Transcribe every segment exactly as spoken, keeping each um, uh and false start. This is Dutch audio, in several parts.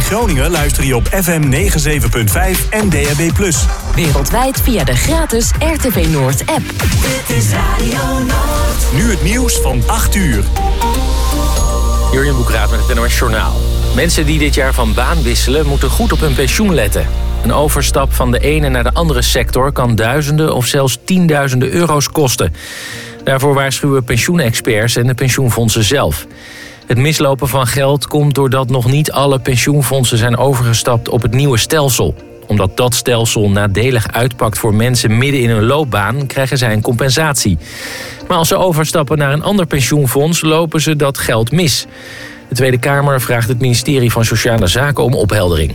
Groningen luister je op F M negenenzeventig punt vijf en D A B plus. Wereldwijd via de gratis R T V Noord app. Dit is Radio Noord. Nu het nieuws van acht uur. Jurjen Boekraat met het N O S Journaal. Mensen die dit jaar van baan wisselen moeten goed op hun pensioen letten. Een overstap van de ene naar de andere sector kan duizenden of zelfs tienduizenden euro's kosten. Daarvoor waarschuwen pensioenexperts en de pensioenfondsen zelf. Het mislopen van geld komt doordat nog niet alle pensioenfondsen zijn overgestapt op het nieuwe stelsel. Omdat dat stelsel nadelig uitpakt voor mensen midden in hun loopbaan, krijgen zij een compensatie. Maar als ze overstappen naar een ander pensioenfonds, lopen ze dat geld mis. De Tweede Kamer vraagt het ministerie van Sociale Zaken om opheldering.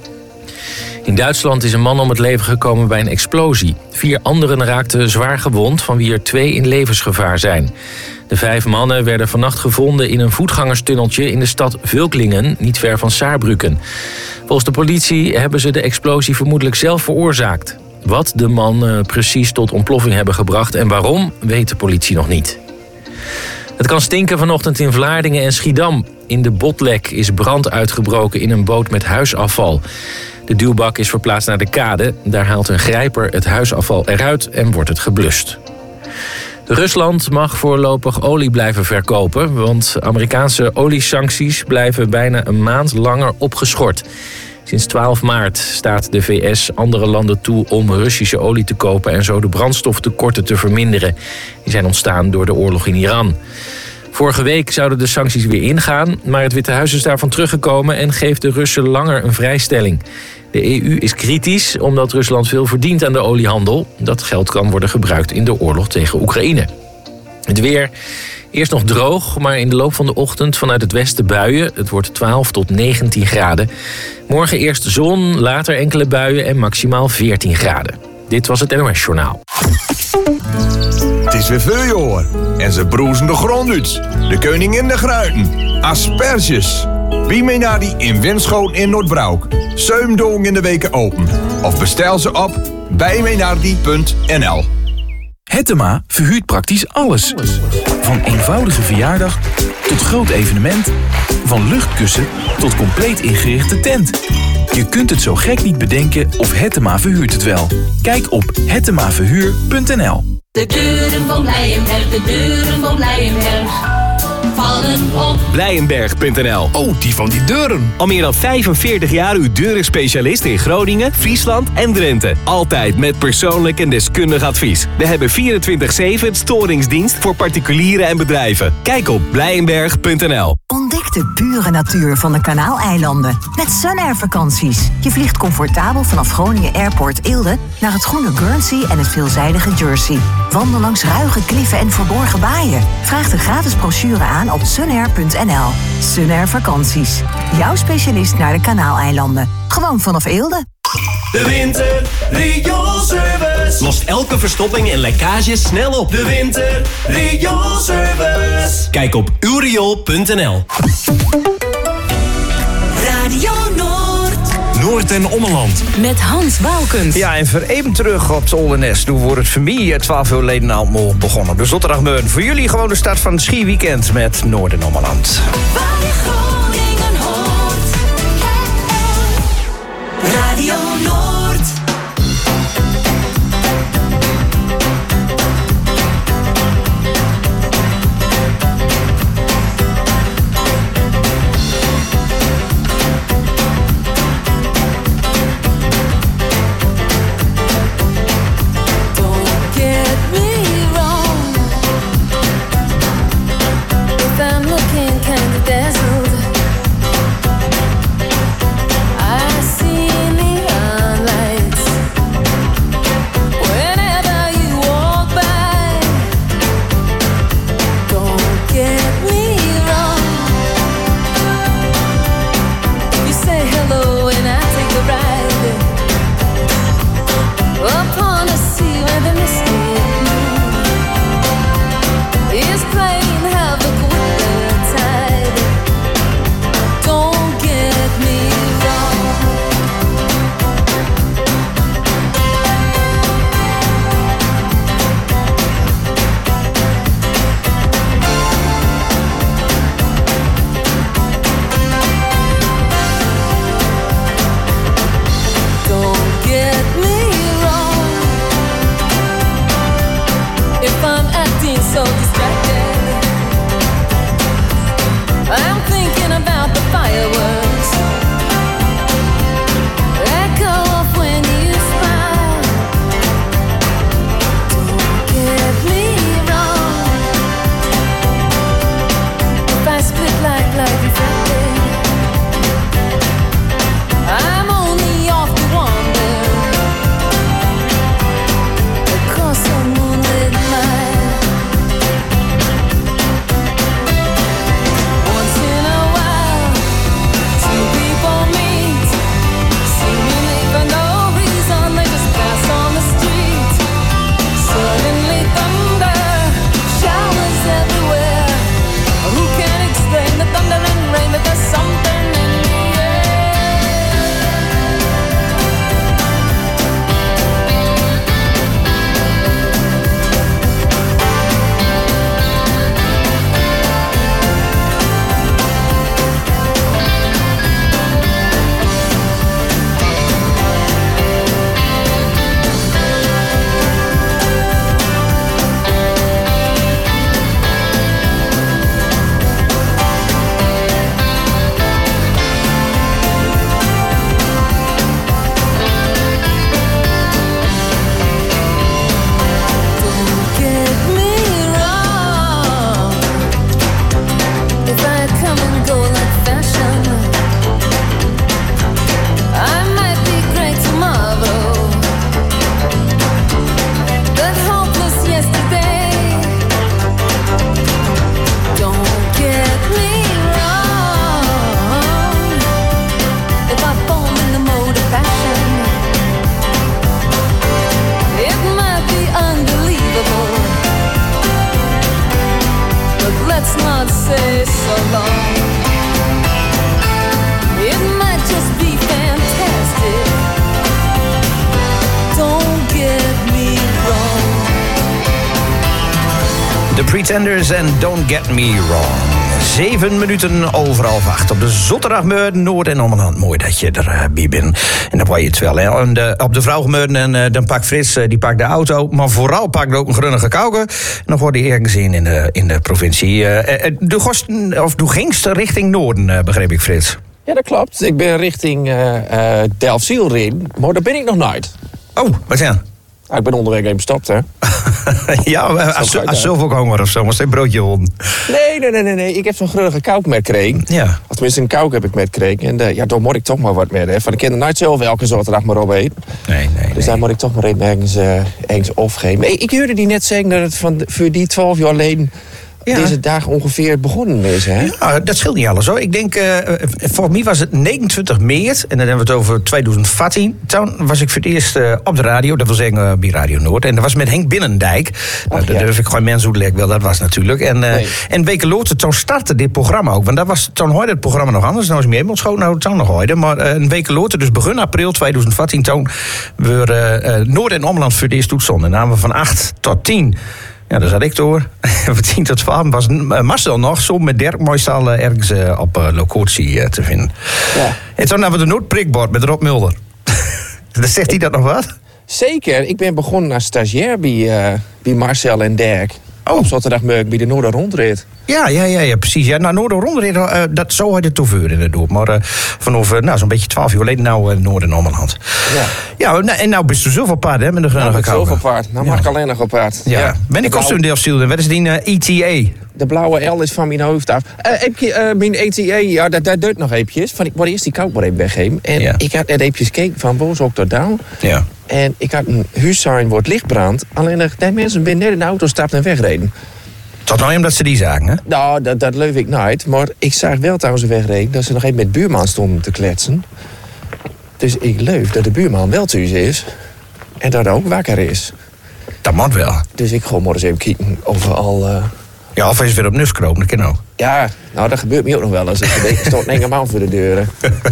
In Duitsland is een man om het leven gekomen bij een explosie. Vier anderen raakten zwaar gewond, van wie er twee in levensgevaar zijn. De vijf mannen werden vannacht gevonden in een voetgangerstunneltje in de stad Völklingen, niet ver van Saarbrücken. Volgens de politie hebben ze de explosie vermoedelijk zelf veroorzaakt. Wat de mannen precies tot ontploffing hebben gebracht en waarom, weet de politie nog niet. Het kan stinken vanochtend in Vlaardingen en Schiedam. In de Botlek is brand uitgebroken in een boot met huisafval. De duwbak is verplaatst naar de kade. Daar haalt een grijper het huisafval eruit en wordt het geblust. Rusland mag voorlopig olie blijven verkopen, want Amerikaanse oliesancties blijven bijna een maand langer opgeschort. Sinds twaalf maart staat de V S andere landen toe om Russische olie te kopen en zo de brandstoftekorten te verminderen. Die zijn ontstaan door de oorlog in Iran. Vorige week zouden de sancties weer ingaan, maar het Witte Huis is daarvan teruggekomen en geeft de Russen langer een vrijstelling. De E U is kritisch omdat Rusland veel verdient aan de oliehandel. Dat geld kan worden gebruikt in de oorlog tegen Oekraïne. Het weer, eerst nog droog, maar in de loop van de ochtend vanuit het westen buien. Het wordt twaalf tot negentien graden. Morgen eerst zon, later enkele buien en maximaal veertien graden. Dit was het N O S Journaal. Het is weer voorjaar en ze broezen de grond uit. De koningin de gruiten, asperges. Wie mee naar die in Winschoten in Noordbroek. Zeumdong in de weken open. Of bestel ze op bijmeenaardie punt n l. Hettema verhuurt praktisch alles. Van eenvoudige verjaardag tot groot evenement. Van luchtkussen tot compleet ingerichte tent. Je kunt het zo gek niet bedenken of Hettema verhuurt het wel. Kijk op hettema verhuur punt n l. De deuren van Blijenberg, de deuren van Blijenberg vallen op Blijenberg punt n l. Oh, die van die deuren. Al meer dan vijfenveertig jaar uw deurenspecialist in Groningen, Friesland en Drenthe. Altijd met persoonlijk en deskundig advies. We hebben vierentwintig zeven storingsdienst voor particulieren en bedrijven. Kijk op Blijenberg punt n l. Ontdek de pure natuur van de Kanaaleilanden met Sunair vakanties. Je vliegt comfortabel vanaf Groningen Airport Eelde naar het groene Guernsey en het veelzijdige Jersey. Wandel langs ruige kliffen en verborgen baaien. Vraag de gratis brochure aan op sunair punt n l. Sunair vakanties. Jouw specialist naar de Kanaaleilanden. Gewoon vanaf Eelde. De winter rioolservice lost elke verstopping en lekkage snel op. De winter rioolservice. Kijk op uw riool punt n l. Radio Noord. Noord- en Ommeland. Met Hans Bouwkens. Ja, en voor even terug op het Oldenest. Toen wordt het familie twaalf uur geleden al morgen begonnen. Dus zondagmorgen voor jullie gewoon de start van het skiweekend met Noord- en Ommeland. Waar je Groningen hoort. Radio Noord. I see neon lights. The Pretenders en Don't Get Me Wrong. Zeven minuten over half acht op de zondagmorgen Noord en Ommeland. Mooi dat je erbij uh, bent. En dan word je het wel. Hè. En de, op de vrouwgemurden en uh, dan pakt Frits uh, die pakt de auto. Maar vooral pakt ook een grunnige kauke. En dan wordt hij ergens in in de, in de provincie. Uh, uh, de gosten, of de gingst richting Noorden, uh, begreep ik, Frits. Ja, dat klopt. Ik ben richting uh, uh, Delfziel rijden. Maar daar ben ik nog nooit. Oh, wat zijn? Ah, ik ben onderweg even gestopt, hè. Ja, als, als zoveel honger of zo, maar een broodje honden. Nee, nee, nee, nee, nee. Ik heb zo'n grunnige kouk met gekregen. Ja. Of tenminste, een kouk heb ik met gekregen. En uh, ja, daar moet ik toch maar wat mee. Hè. Van de kinderen nooit zelf elke zaterdag maar op eten. Nee, nee, Dus nee. daar moet ik toch maar even ergens, uh, ergens opgeven. Maar ik, ik hoorde die net zeggen dat het van, voor die twaalf jaar geleden... Ja. Deze dag ongeveer begonnen is, hè? Ja, dat scheelt niet alles, hoor. Ik denk, uh, volgens mij was het negenentwintig maart, en dan hebben we het over twintig veertien. Toen was ik voor het eerst uh, op de radio, dat wil zeggen uh, bij Radio Noord. En dat was met Henk Binnendijk. Och, nou, dat ja. durf ik gewoon mensen uitleggen, wel, dat was natuurlijk. En, uh, Nee. en weken later, toen startte dit programma ook. Want dat was, toen hoorde het programma nog anders. Nou is meer helemaal schoon, nou toen nog hoorde. Maar uh, een week later, dus begin april twintig veertien, toen we uh, uh, Noord en Omland voor het eerst toetsen. En dan namen we van acht tot tien. Ja, daar zat ik door. Van tien tot twaalf was Marcel nog zo met Dirk Mooistal uh, ergens uh, op uh, locatie uh, te vinden. Ja. En toen hadden we de Noordprikbord met Rob Mulder. Dan zegt hij dat nog wat? Zeker. Ik ben begonnen als stagiair bij, uh, bij Marcel en Dirk. Oh. Op zaterdagmorgen bij de Noorder Rondrit. Ja, ja, ja, ja, precies. Ja, nou, Noorder Rondrit, uh, dat zo had het toevuren inderdaad. Maar uh, vanaf uh, nou, zo'n beetje twaalf jaar geleden nou uh, Noord- en Ommeland. Ja. Ja, nou, en nou bist u zoveel paard, hè, met de Nou, grunnige ik kauken. zoveel paard. Nou mag ik alleen nog op paard. Ja. ja. Ben ik De kostuum blauwe- deelstuurder? Wat is die uh, E T A? De blauwe L is van mijn hoofd af. Uh, heb je, uh, mijn E T A, ja, dat, dat duurt nog eventjes. Van, ik word eerst die koud maar even weggeven. En Ja. ik had net eventjes gekeken van boos ook tot down. Ja. En ik had een huissign wordt lichtbrand. Alleen dat die mensen binnen net in de auto stapt en wegreden. Tot nou omdat ze die zagen, hè? Nou, dat, dat leuf ik nooit. Maar ik zag wel trouwens wegreden dat ze nog even met de buurman stonden te kletsen. Dus ik leuf dat de buurman wel thuis is. En dat hij ook wakker is. Dat moet wel. Dus ik ga maar eens even kijken of we al... Uh... Ja, of is weer op nus kropen, dat kan ook. Ja, nou dat gebeurt me ook nog wel eens. Er staat een man voor de deuren.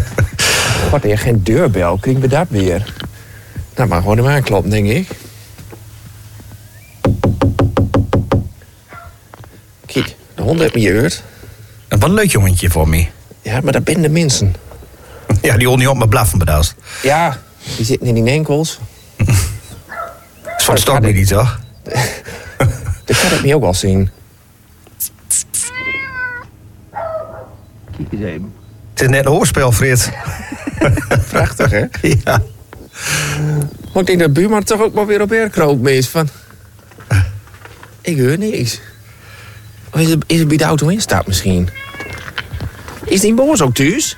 Wat, er geen deurbel, krijgen we dat weer? Nou, maar gewoon hem aankloppen, denk ik. Kijk, de hond heeft me gehoord. Wat een leuk jongetje voor me. Ja, maar dat zijn de mensen. Ja, die hond niet op me blaffen bedaast. Ja, die zitten in die enkels. Dat is van stok niet, toch? Dat kan ik me ook wel zien. Kijk eens even. Het is net een hoorspel, Frits. Prachtig, hè? Ja. Maar ik denk dat buurman toch ook maar weer op aircroop is. Van... Ik hoor niks. Of is het, is het bij de auto instapt misschien? Is die boos ook thuis?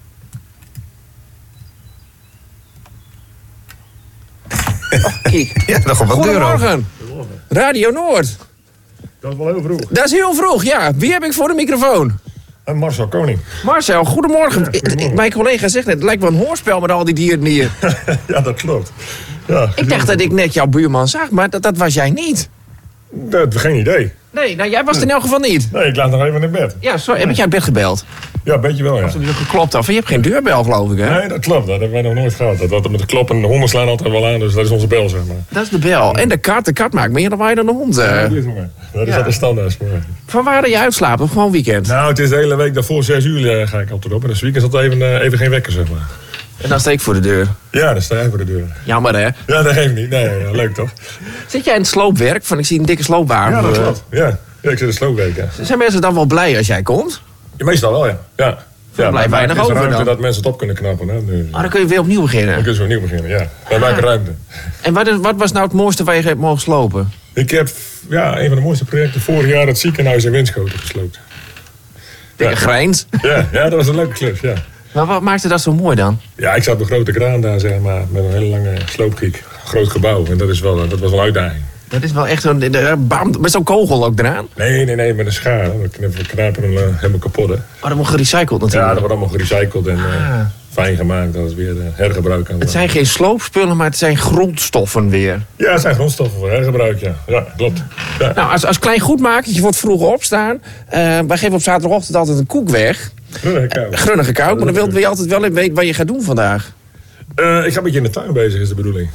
Oh, kijk. Ja, nog op wat deur open. Goedemorgen. Radio Noord. Dat is wel heel vroeg. Dat is heel vroeg, ja. Wie heb ik voor de microfoon? En Marcel Koning. Marcel, goedemorgen. Ja, goedemorgen. Mijn collega zegt net, het lijkt wel een hoorspel met al die dieren hier. Ja, dat klopt. Ja, Ik dacht dat ik net jouw buurman zag, maar dat, dat was jij niet. Dat, geen idee. Nee, nou jij was het in elk geval niet. Nee, ik laat nog even in bed. Ja, sorry, heb ik jou uit bed gebeld? Ja, een beetje wel, ja. Als er dus geklopt af. Je hebt geen deurbel, geloof ik, hè? Nee, dat klopt. Dat hebben wij nog nooit gehad. Dat, dat met de kloppen, de honden slaan altijd wel aan, dus dat is onze bel, zeg maar. Dat is de bel. En de kat, de kat maakt meer dan wij dan de hond. eh. Ja, dat is, maar. Dat is Ja. altijd een standaard. Maar. Van waar dat je uitslaapt of gewoon weekend? Nou, het is de hele week daarvoor zes uur uh, ga ik altijd op. En dus weekend zat even, uh, even geen wekker, zeg maar. En dan steek ik voor de deur. Ja, dan sta jij voor de deur. Jammer, hè? Ja, dat geeft niet. Nee, ja, leuk toch? Zit jij in het sloopwerk? Van, ik zie een dikke sloopbaan. Ja, dat Eh, klopt. Ja. Ja, ik zit in de sloopweek, ja. Zijn mensen dan wel blij als jij komt? Ja, meestal wel, ja. Ja. Ja, blijft maar weinig het is over ruimte dan. dat mensen het op kunnen knappen. Hè? Dus, Oh, dan kun je weer opnieuw beginnen. dan kunnen ze weer opnieuw beginnen, ja. Wij maken ruimte. En wat, is- wat was nou het mooiste waar je hebt mogen slopen? Ik heb ja, een van de mooiste projecten vorig jaar het ziekenhuis in Winschoten gesloopt. Dikke grijns. Ja, ja, dat was een leuke klus, ja. Maar wat maakte dat zo mooi dan? Ja, ik zat op een grote kraan daar, zeg maar, met een hele lange sloopgiek. Groot gebouw, en dat, is wel, dat was wel een uitdaging. Dat is wel echt een... de- de- bam, met zo'n kogel ook eraan. Nee, nee, nee, met een schaar. hè. We knippen- we knapen hem uh, helemaal kapot, hè. Maar dat wordt gerecycled Ja, natuurlijk. dat wordt allemaal gerecycled en uh, Ah. fijn gemaakt. Dat is weer uh, hergebruik. Aan Het zijn geen sloopspullen, maar het zijn grondstoffen weer. Ja, het zijn grondstoffen voor hergebruik, ja. Ja, klopt. Ja. Nou, als, als klein goedmakertje wordt vroeg opstaan. Uh, wij geven op zaterdagochtend altijd een koek weg. Grunnige kou. Grunnige koud, maar dan wil je altijd wel even weten wat je gaat doen vandaag. Uh, ik ga een beetje in de tuin bezig, is de bedoeling.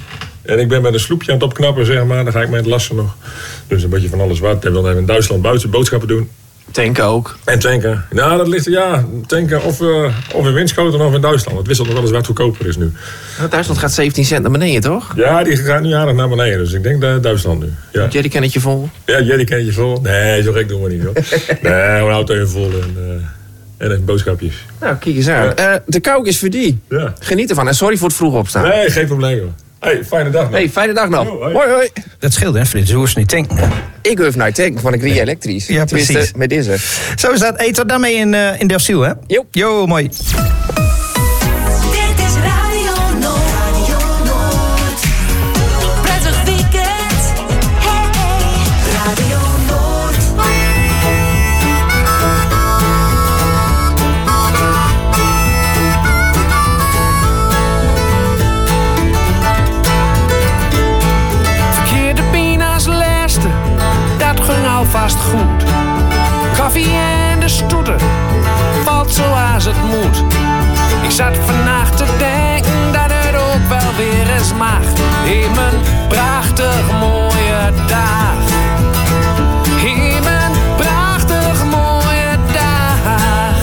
En ik ben met een sloepje aan het opknappen, zeg maar. Dan ga ik met het lassen nog. Dus een beetje van alles wat. En wil even in Duitsland buiten boodschappen doen. Tanken ook. En tanken. Nou, dat ligt er, ja. Tanken of, uh, of in Winschoten of in Duitsland. Het wisselt nog wel eens wat goedkoper is nu. Nou, Duitsland gaat zeventien cent naar beneden, toch? Ja, die gaat nu aardig naar beneden. Dus ik denk dat Duitsland nu. Ja. Jerry kennetje vol? Ja, Jerry kennetje vol. Nee, zo gek doen we niet, hoor. Nee, gewoon auto even vol en, uh, en even boodschapjes. Nou, kijk eens aan. Ja. Uh, de kou is voor die. Ja. Geniet ervan. En sorry voor het vroeg opstaan. Nee, geen probleem, hoor. Hey, fijne dag nog. Hey, fijne dag nog. Yo, hoi. hoi, hoi. Dat scheelt, hè, Frits? Hoe is het niet tanken? Ik hoef naar tanken, want ik rijd elektrisch. Ja, Tenminste, precies. met deze. Zo is dat. Hey, tot daarmee in, uh, in Delfziel, hè? Jo. Jo, mooi. Dit is Radio Noord. Radio Noord. Prettig weekend. Hey, hey. Radio Noord. Verkeerde pina's laatste, dat ging alvast goed. Koffie en de stoeten, valt zoals het moet. Ik zat vannacht te denken dat het ook wel weer eens mag. In mijn prachtig mooie dag. In mijn prachtig mooie dag.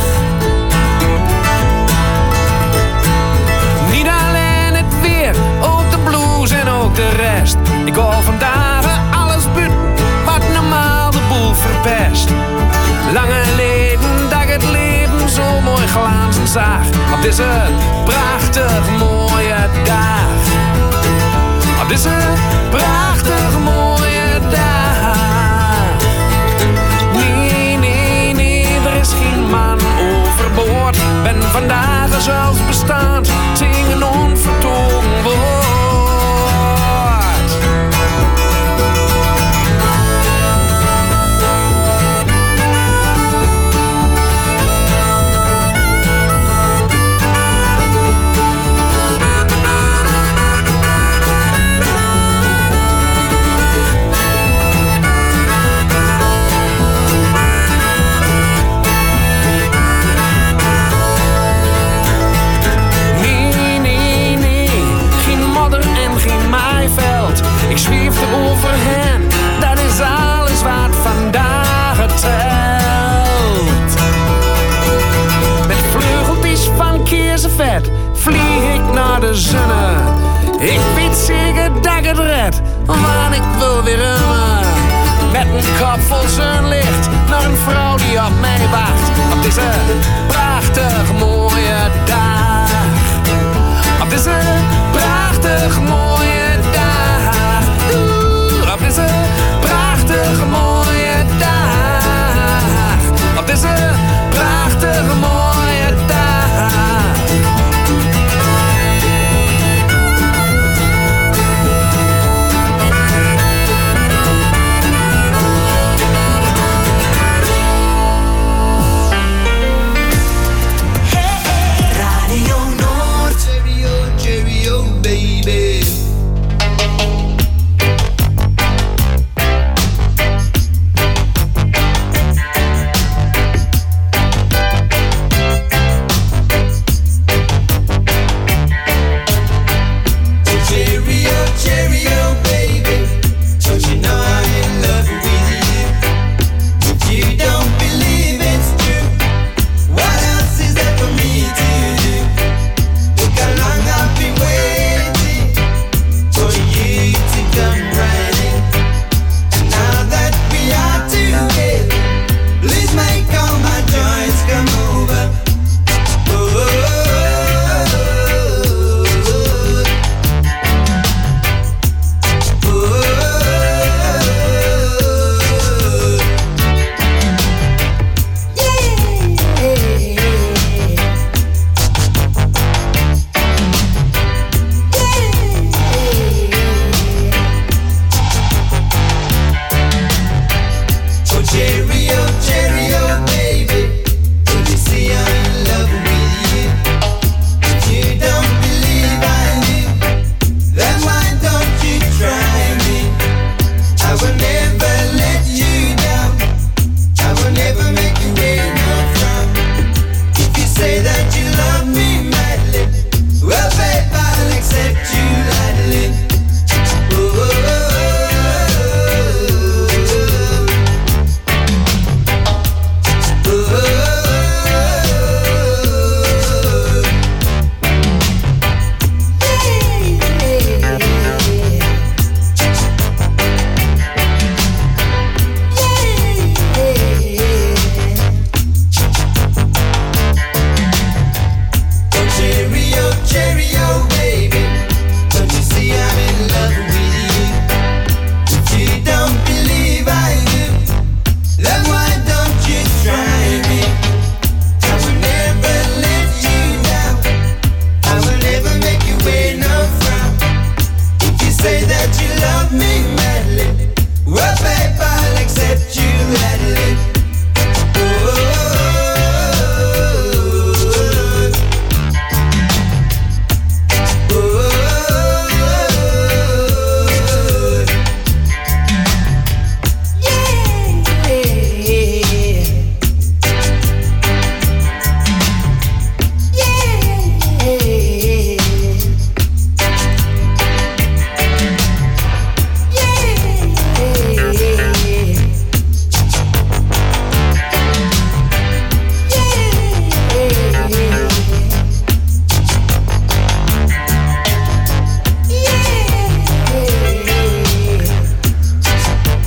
Niet alleen het weer, ook de blues en ook de rest. Ik hoor vandaag alles buiten wat normaal de boel verpest. Lange leden dat ik het leven zo mooi glazen zag. Op deze prachtig mooie dag. Op deze prachtig mooie dag. Nee, nee, nee, er is geen man overboord. Ben vandaag zelfs bestaand, zingen onvertogen woord. Ik zweefde over hen, dat is alles wat vandaag telt. Met vleugeltjes van keersenvet vlieg ik naar de zonne. Ik weet zeker dat ik het red, want ik wil weer remmen. Met een kop vol zonlicht naar een vrouw die op mij wacht. Op deze prachtig mooie dag. Op deze prachtig mooie dag. Oeh, op deze prachtige mooie dag. Op deze prachtige mooie dag. Radio Noord.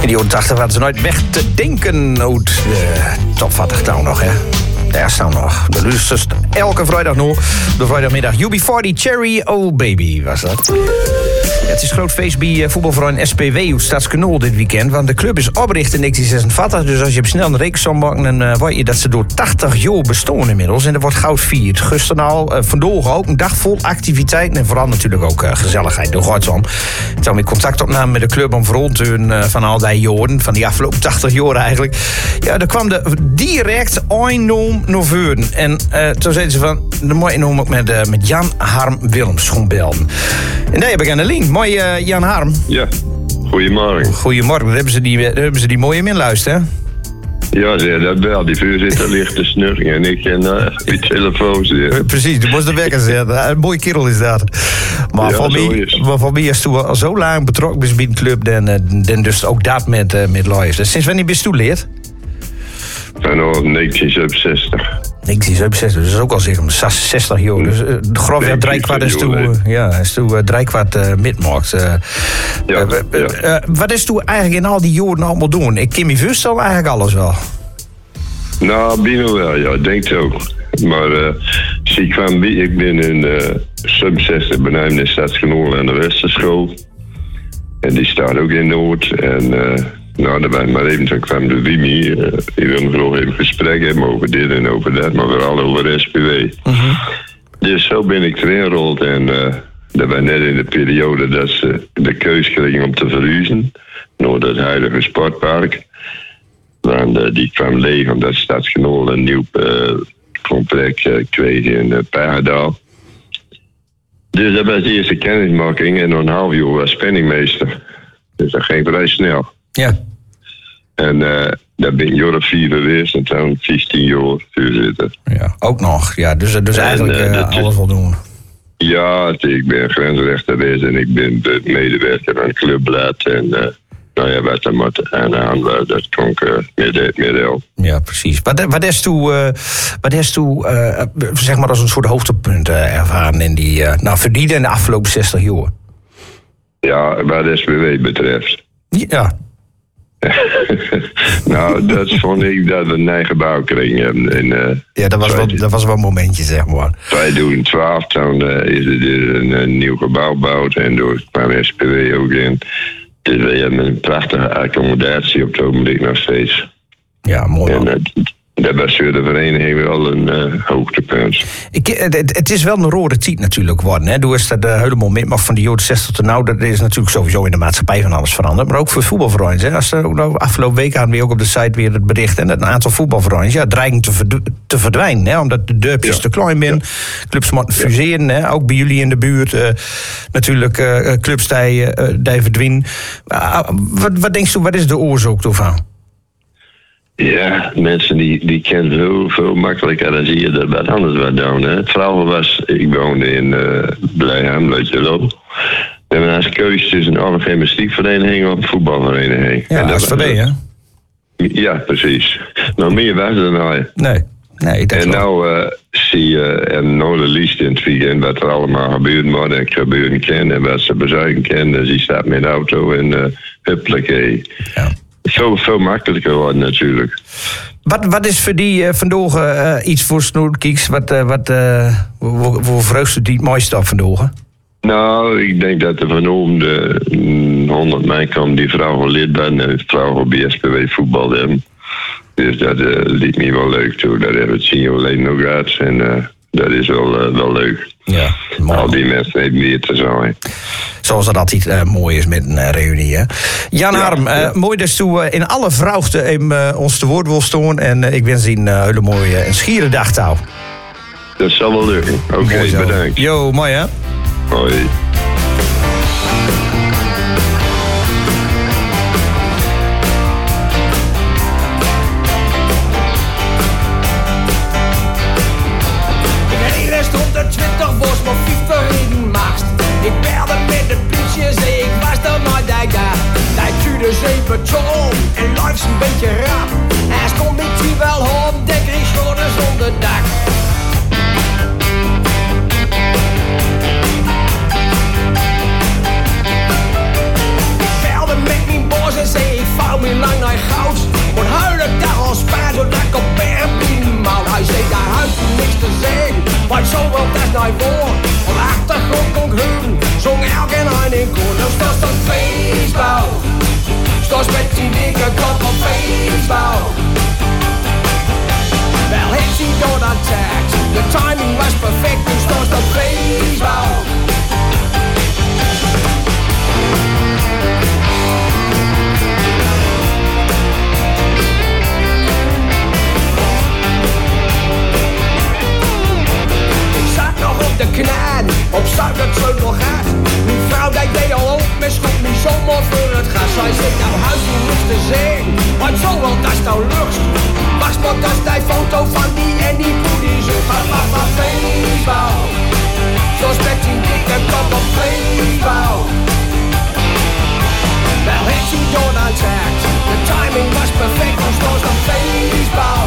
In die jaren tachtig waren ze nooit weg te denken uit de top veertig nou nog, hè. Daar staan nog. De luistert elke vrijdag nog. De vrijdagmiddag. U B veertig Cherry Oh Baby was dat. Ja, het is een groot feest bij voetbalverein S P W uit Stadskanaal dit weekend. Want de club is opgericht in negentien zesenveertig. Dus als je op snel een rekensom maakt, dan uh, weet je dat ze door tachtig jaar bestaan inmiddels. En er wordt goud vierd. Gisteren al, uh, vandaag ook. Een dag vol activiteiten. En vooral natuurlijk ook uh, gezelligheid. Door gaat om. Toen we contact opnamen met de club om rond te doen uh, van al die jaren. Van die afgelopen tachtig jaar eigenlijk. Ja, daar kwam de direct enorm naar voren. En uh, toen zeiden ze van, de mooie enorm ook met, uh, met Jan Harm Willems gaan belden. En daar heb ik aan de link. Mooi uh, Jan Harm. Ja, goedemorgen. Goedemorgen. Daar hebben ze die, daar hebben ze die mooie inluisterd, hè? Ja, ja, dat wel. Die voorzitter ligt te snurken en ik en uh, die telefoon zit. Precies, die moest de wekker zetten. Een mooie kerel is dat. Maar ja, van mij, maar van mij is toen al zo lang betrokken bij de club, dan, dan dus ook dat met, uh, met live. Dus sinds wanneer ben je toeleerd? Vanaf negentien zevenenzestig. negentien zevenenzestig, dus dat is ook al zeg zestig jaar. Dus uh, grofweg drie kwart is toen, uh, ja, is toen uh, drie kwart uh, midmarkt. Uh, ja, uh, uh, uh, wat is toen eigenlijk in al die jaren allemaal doen? Ik ken me voorstellen eigenlijk alles wel. Nou, bijna wel, ja, ik denk het ook. Maar uh, zie ik kwam bij, ik ben in uh, zevenenzestig benamd in Stadskanaal aan de Westerschool. En die staat ook in Noord. En uh, nou, daar ben ik maar even, toen kwam de Wimi. Uh, die wilde nog even een gesprek hebben over dit en over dat, maar vooral over S P W. Uh-huh. Dus zo ben ik erin gerold en uh, dat was net in de periode dat ze de keus kregen om te verhuizen naar het huidige sportpark. Want uh, die kwam leeg omdat Stadskanaal een nieuw uh, complex uh, kreeg in uh, Pagedal. Dus dat was de eerste kennismaking en een half jaar was penningmeester. Dus dat ging vrij snel. Ja. En uh, daar ben ik jaar of vier geweest en toen vijftien jaar voorzitter. Ja, ook nog. Ja, dus, dus en, eigenlijk uh, uh, alles wel doen. Ja, ik ben grensrechter geweest en ik ben de medewerker van het clubblad. En uh, nou ja, wat er moet aan aan, dat kon ik uh, midden, midden. Ja, precies. Wat, wat is toen, uh, wat is toen uh, zeg maar als een soort hoogtepunt uh, ervaren in die, uh, nou, verdienen in de afgelopen zestig jaar? Ja, wat S P W betreft. Ja. Nou, dat vond ik dat we een eigen gebouw kregen. En, uh, ja, dat was, wel, dat was wel een momentje, zeg maar. tweeduizend twaalf, toen uh, is er een, een nieuw gebouw gebouwd en door kwam S P W ook in. Dus we hebben een prachtige accommodatie op het ogenblik nog steeds. Ja, mooi. En, uh, dat was voor de vereniging wel een uh, hoogtepunt. Ik, het, het is wel een rode tijd natuurlijk geworden. Hè? Doe is dat uh, helemaal mee, maar van de jaren zestig tot nou, dat is natuurlijk sowieso in de maatschappij van alles veranderd. Maar ook voor voetbalvereinen. Als er ook nou, afgelopen week aan weer ook op de site weer het bericht en een aantal voetbalvereinen ja, dreigen te, verdw- te verdwijnen. Hè? Omdat de dorpjes ja. te klein zijn. Ja. Clubs moeten fuseren. Ja. Hè? Ook bij jullie in de buurt. Uh, natuurlijk uh, clubs die, uh, die verdwijnen. Uh, wat, wat denk je, wat is de oorzaak daarvan? Ja, mensen die, die kennen veel, veel makkelijker dan zie je dat wat anders wat doen. Hè. Het verhaal was, ik woonde in uh, Blijham, weet je wel. En we hadden keuze tussen of een gymnastiekvereniging of een voetbalvereniging. Ja, dat is V B, hè? Ja, precies. Nou, meer was er nou. Nee. Nee, en nou uh, zie je, en nou de liefst in het weekend wat er allemaal gebeurt moet en gebeuren kan en wat ze bezuigen kan. Dus die staat met de auto en uh, huppelakee. Ja. Veel, veel makkelijker worden natuurlijk. Wat, wat is voor die uh, vandaag uh, iets voor snoerkieks? Wat, uh, wat uh, voor vreugde die het mooiste op vandaag? Nou, ik denk dat er van de honderd mei kwam die vrouw lid ben en het vrouw bij S P W voetbal hebben. Dus dat uh, liet me wel leuk toe. Dat hebben we het zien alleen nog gehad. En uh, dat is wel, uh, wel leuk. Ja, mooi. Al die mensen even weer te zijn. Zoals dat altijd uh, mooi is met een uh, reunie. Hè? Jan ja, Harm, uh, ja. mooi dat u uh, in alle vreugde uh, ons te woord wil staan. En uh, ik wens u een uh, hele mooie en schiere dag touw. Dat zal wel lukken. Oké, okay, bedankt. Jo, mooi hè? Hoi. Ik belde met de pietjes, ik was er nooit daar. Hij tuurde zeven tol en liefst een beetje rap. Hij stond ik die wel om, denk ik schoenen zonder dak. Ik belde met mijn bos en zei ik vouw dan zo, want dat is nou lucht. Was maar dat is die foto van die en die poe die zo van van van Facebook. Zoals met die dikke kop op Facebook. Wel heeft hij door aan tact. De timing was perfect, dus was op Facebook.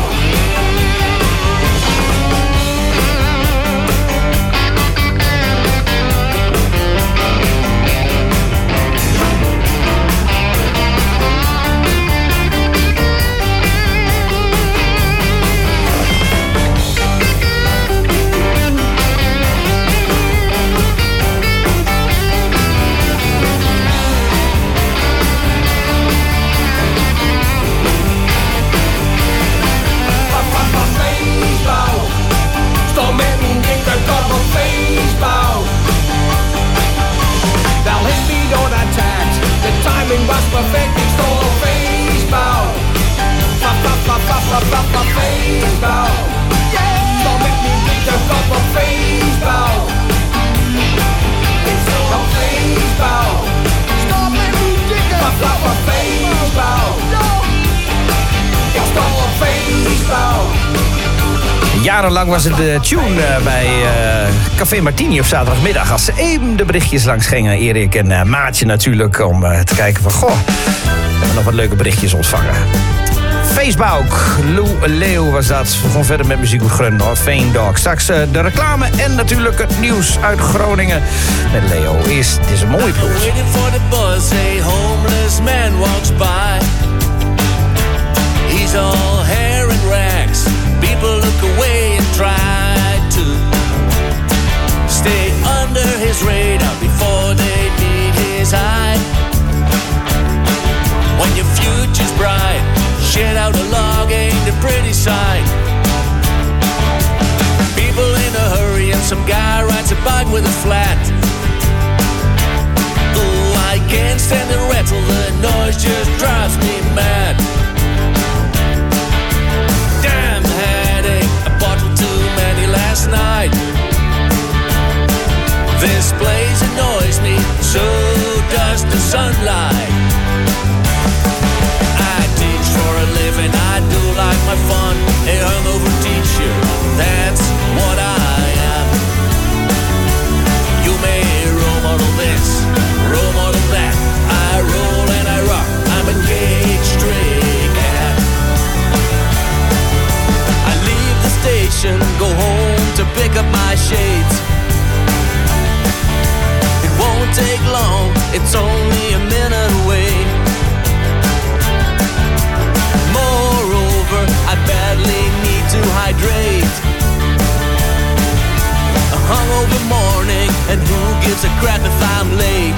Timing was perfect, ik stond op Facebook. Fa fa fa fa fa fa fa Facebook. Stond met mijn dikke kop op Facebook. Ik stond op Facebook. Stond met mijn dikke fa fa fa Facebook. Ik stond op Facebook. Jarenlang was het de tune uh, bij uh, Café Martini op zaterdagmiddag. Als even de berichtjes langs gingen, Erik en uh, Maatje natuurlijk, om uh, te kijken van, goh, hebben we nog wat leuke berichtjes ontvangen. Facebook, Lou Leeuw was dat. We gaan verder met muziek op Grunlo, Fane Dog. Straks uh, de reclame en natuurlijk het nieuws uit Groningen met Leo. Eerst, dit is een mooie ploeg. Waiting for the bus, a homeless man walks by. He's all hair and rags. People look away and try to stay under his radar before they meet his eye. When your future's bright, shit out a log ain't a pretty sight. People in a hurry and some guy rides a bike with a flat. Ooh, I can't stand the rattle, the noise just drives me mad. Damn headache, a bottle too many last night. This place annoys me, so does the sunlight. I teach for a living, I do like my fun. A hungover teacher, that's what I am. You may role model this, role model that. I roll and I rock, I'm a cage stray cat. I leave the station, go home to pick up my shades. It won't take long, it's only a minute away. Moreover, I badly need to hydrate. A hungover morning, and who gives a crap if I'm late?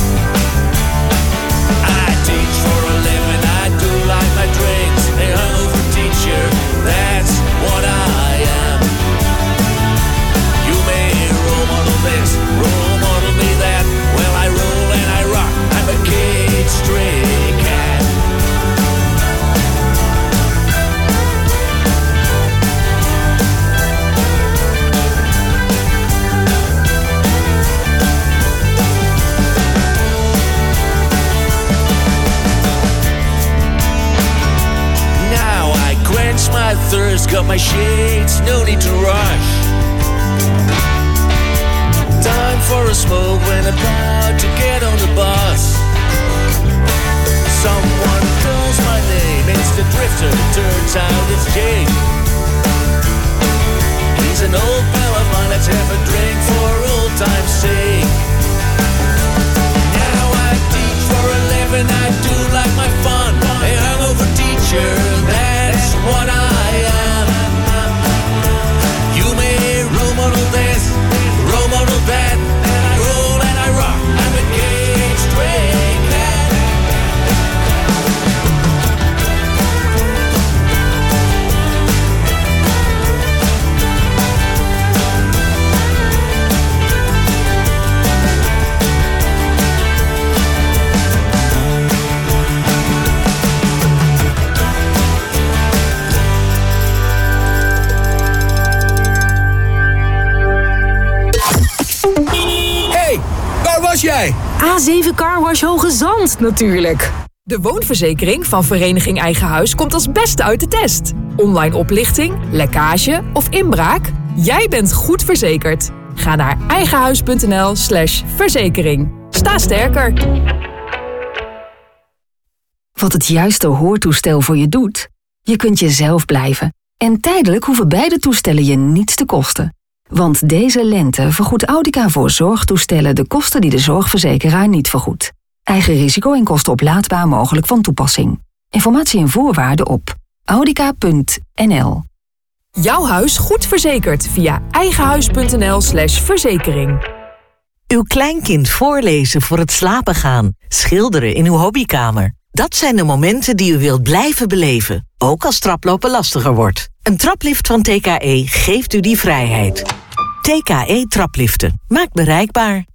I teach for a living, I do like my drinks. A hungover teacher, that's what I am. You may role model this, role model me that. Well, I roll and I rock, I'm a cage stray cat. My thirst, got my shades, no need to rush. Time for a smoke when about to get on the bus. Someone calls my name, it's the drifter, turns out it's Jake. He's an old pal of mine, let's have a drink for old time's sake. Now I teach for a living, I do like my fun. A hungover teacher, that's what I am. You may role model this, role model that. I roll and I rock, I'm a cage stray cat. Jij? A zeven Car Wash Hoge Zand, natuurlijk. De woonverzekering van Vereniging Eigen Huis komt als beste uit de test. Online oplichting, lekkage of inbraak? Jij bent goed verzekerd. Ga naar eigenhuis.nl slash verzekering. Sta sterker. Wat het juiste hoortoestel voor je doet? Je kunt jezelf blijven. En tijdelijk hoeven beide toestellen je niets te kosten. Want deze lente vergoedt Audica voor zorgtoestellen de kosten die de zorgverzekeraar niet vergoedt. Eigen risico en kosten oplaadbaar mogelijk van toepassing. Informatie en voorwaarden op audica punt n l. Jouw huis goed verzekerd via eigenhuis.nl slash verzekering. Uw kleinkind voorlezen voor het slapen gaan. Schilderen in uw hobbykamer. Dat zijn de momenten die u wilt blijven beleven. Ook als traplopen lastiger wordt. Een traplift van T K E geeft u die vrijheid. T K E trapliften. Maakt bereikbaar.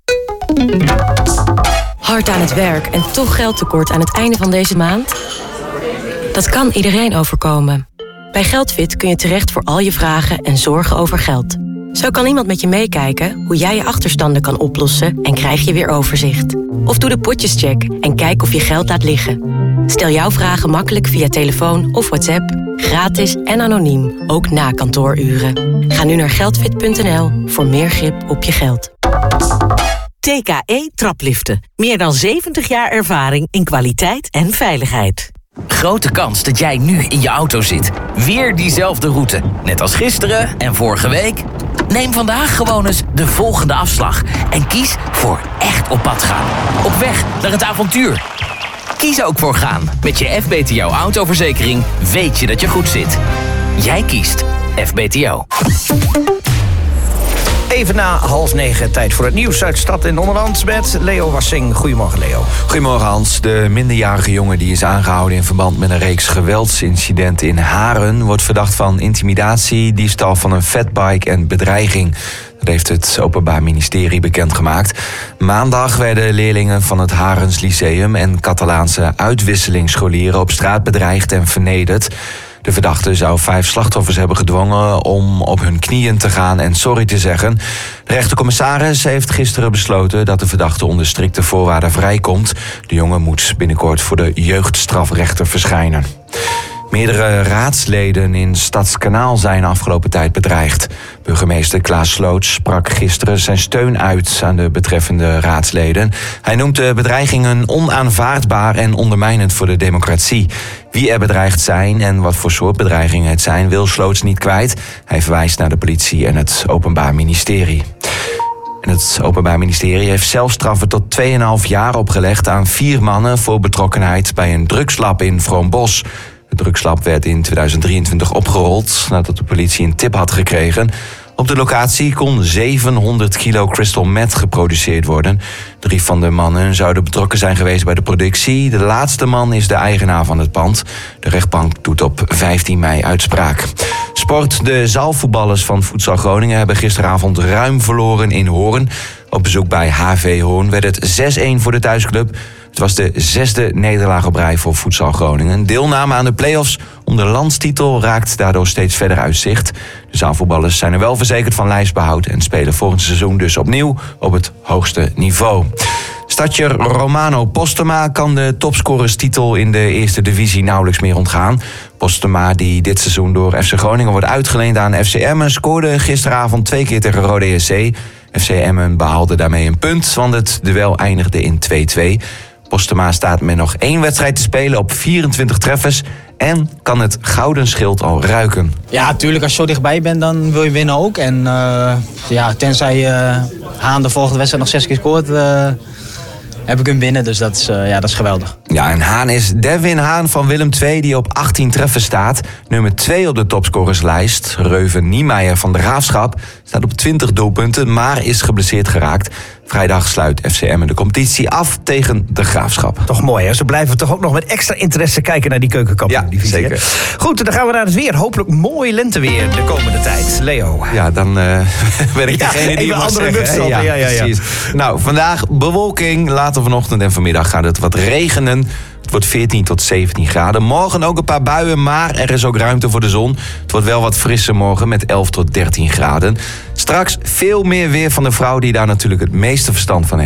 Hard aan het werk en toch geldtekort aan het einde van deze maand? Dat kan iedereen overkomen. Bij Geldfit kun je terecht voor al je vragen en zorgen over geld. Zo kan iemand met je meekijken hoe jij je achterstanden kan oplossen en krijg je weer overzicht. Of doe de potjescheck en kijk of je geld laat liggen. Stel jouw vragen makkelijk via telefoon of WhatsApp, gratis en anoniem, ook na kantooruren. Ga nu naar geldfit punt n l voor meer grip op je geld. T K E trapliften. Meer dan zeventig jaar ervaring in kwaliteit en veiligheid. Grote kans dat jij nu in je auto zit. Weer diezelfde route. Net als gisteren en vorige week. Neem vandaag gewoon eens de volgende afslag. En kies voor echt op pad gaan. Op weg naar het avontuur. Kies ook voor gaan. Met je F B T O autoverzekering weet je dat je goed zit. Jij kiest F B T O. Even na half negen, tijd voor het nieuws uit Stad en Ommeland met Leo Wassing. Goedemorgen, Leo. Goedemorgen, Hans. De minderjarige jongen die is aangehouden in verband met een reeks geweldsincidenten in Haren wordt verdacht van intimidatie, diefstal van een fatbike en bedreiging. Dat heeft het Openbaar Ministerie bekendgemaakt. Maandag werden leerlingen van het Harens Lyceum en Catalaanse uitwisselingsscholieren op straat bedreigd en vernederd. De verdachte zou vijf slachtoffers hebben gedwongen om op hun knieën te gaan en sorry te zeggen. De rechtercommissaris heeft gisteren besloten dat de verdachte onder strikte voorwaarden vrijkomt. De jongen moet binnenkort voor de jeugdstrafrechter verschijnen. Meerdere raadsleden in Stadskanaal zijn afgelopen tijd bedreigd. Burgemeester Klaas Sloots sprak gisteren zijn steun uit aan de betreffende raadsleden. Hij noemt de bedreigingen onaanvaardbaar en ondermijnend voor de democratie. Wie er bedreigd zijn en wat voor soort bedreigingen het zijn, wil Sloots niet kwijt. Hij verwijst naar de politie en het Openbaar Ministerie. En het Openbaar Ministerie heeft celstraffen tot twee komma vijf jaar opgelegd aan vier mannen voor betrokkenheid bij een drugslab in Vroonbosch. Het drugslab werd in tweeduizend drieëntwintig opgerold nadat de politie een tip had gekregen. Op de locatie kon zevenhonderd kilo crystal meth geproduceerd worden. Drie van de mannen zouden betrokken zijn geweest bij de productie. De laatste man is de eigenaar van het pand. De rechtbank doet op vijftien mei uitspraak. Sport. De zaalvoetballers van Futsal Groningen hebben gisteravond ruim verloren in Hoorn. Op bezoek bij H V Hoorn werd het zes een voor de thuisclub. Het was de zesde nederlaag op rij voor Futsal Groningen. Deelname aan de play-offs om de landstitel raakt daardoor steeds verder uit zicht. De zaalvoetballers zijn er wel verzekerd van lijstbehoud en spelen volgend seizoen dus opnieuw op het hoogste niveau. Stadjer Romano Postema kan de topscorerstitel in de eerste divisie nauwelijks meer ontgaan. Postema, die dit seizoen door F C Groningen wordt uitgeleend aan F C Emmen, scoorde gisteravond twee keer tegen Rode J C. F C Emmen behaalde daarmee een punt, want het duel eindigde in twee twee. Postema staat met nog één wedstrijd te spelen op vierentwintig treffers en kan het gouden schild al ruiken. Ja, natuurlijk, als je zo dichtbij bent, dan wil je winnen ook. En uh, ja, tenzij uh, Haan de volgende wedstrijd nog zes keer scoort, uh, heb ik hem binnen. Dus dat is, uh, ja, dat is geweldig. Ja, en Haan is Devin Haan van Willem twee, die op achttien treffers staat. Nummer twee op de topscorerslijst. Reuven Niemeyer van de Graafschap staat op twintig doelpunten, maar is geblesseerd geraakt. Vrijdag sluit F C Emmen de competitie af tegen de Graafschap. Toch mooi, hè? Zo blijven we toch ook nog met extra interesse kijken naar die keukenkampioen-divisie. Ja, zeker. Goed, dan gaan we naar het weer. Hopelijk mooi lenteweer de komende tijd. Leo. Ja, dan uh, ben ik ja, degene die even mag andere zeggen. Ja, ja, ja, ja. Precies. Nou, vandaag bewolking. Later vanochtend en vanmiddag gaat het wat regenen. Het wordt veertien tot zeventien graden. Morgen ook een paar buien, maar er is ook ruimte voor de zon. Het wordt wel wat frisser morgen met elf tot dertien graden. Straks veel meer weer van de vrouw die daar natuurlijk het meeste verstand van heeft.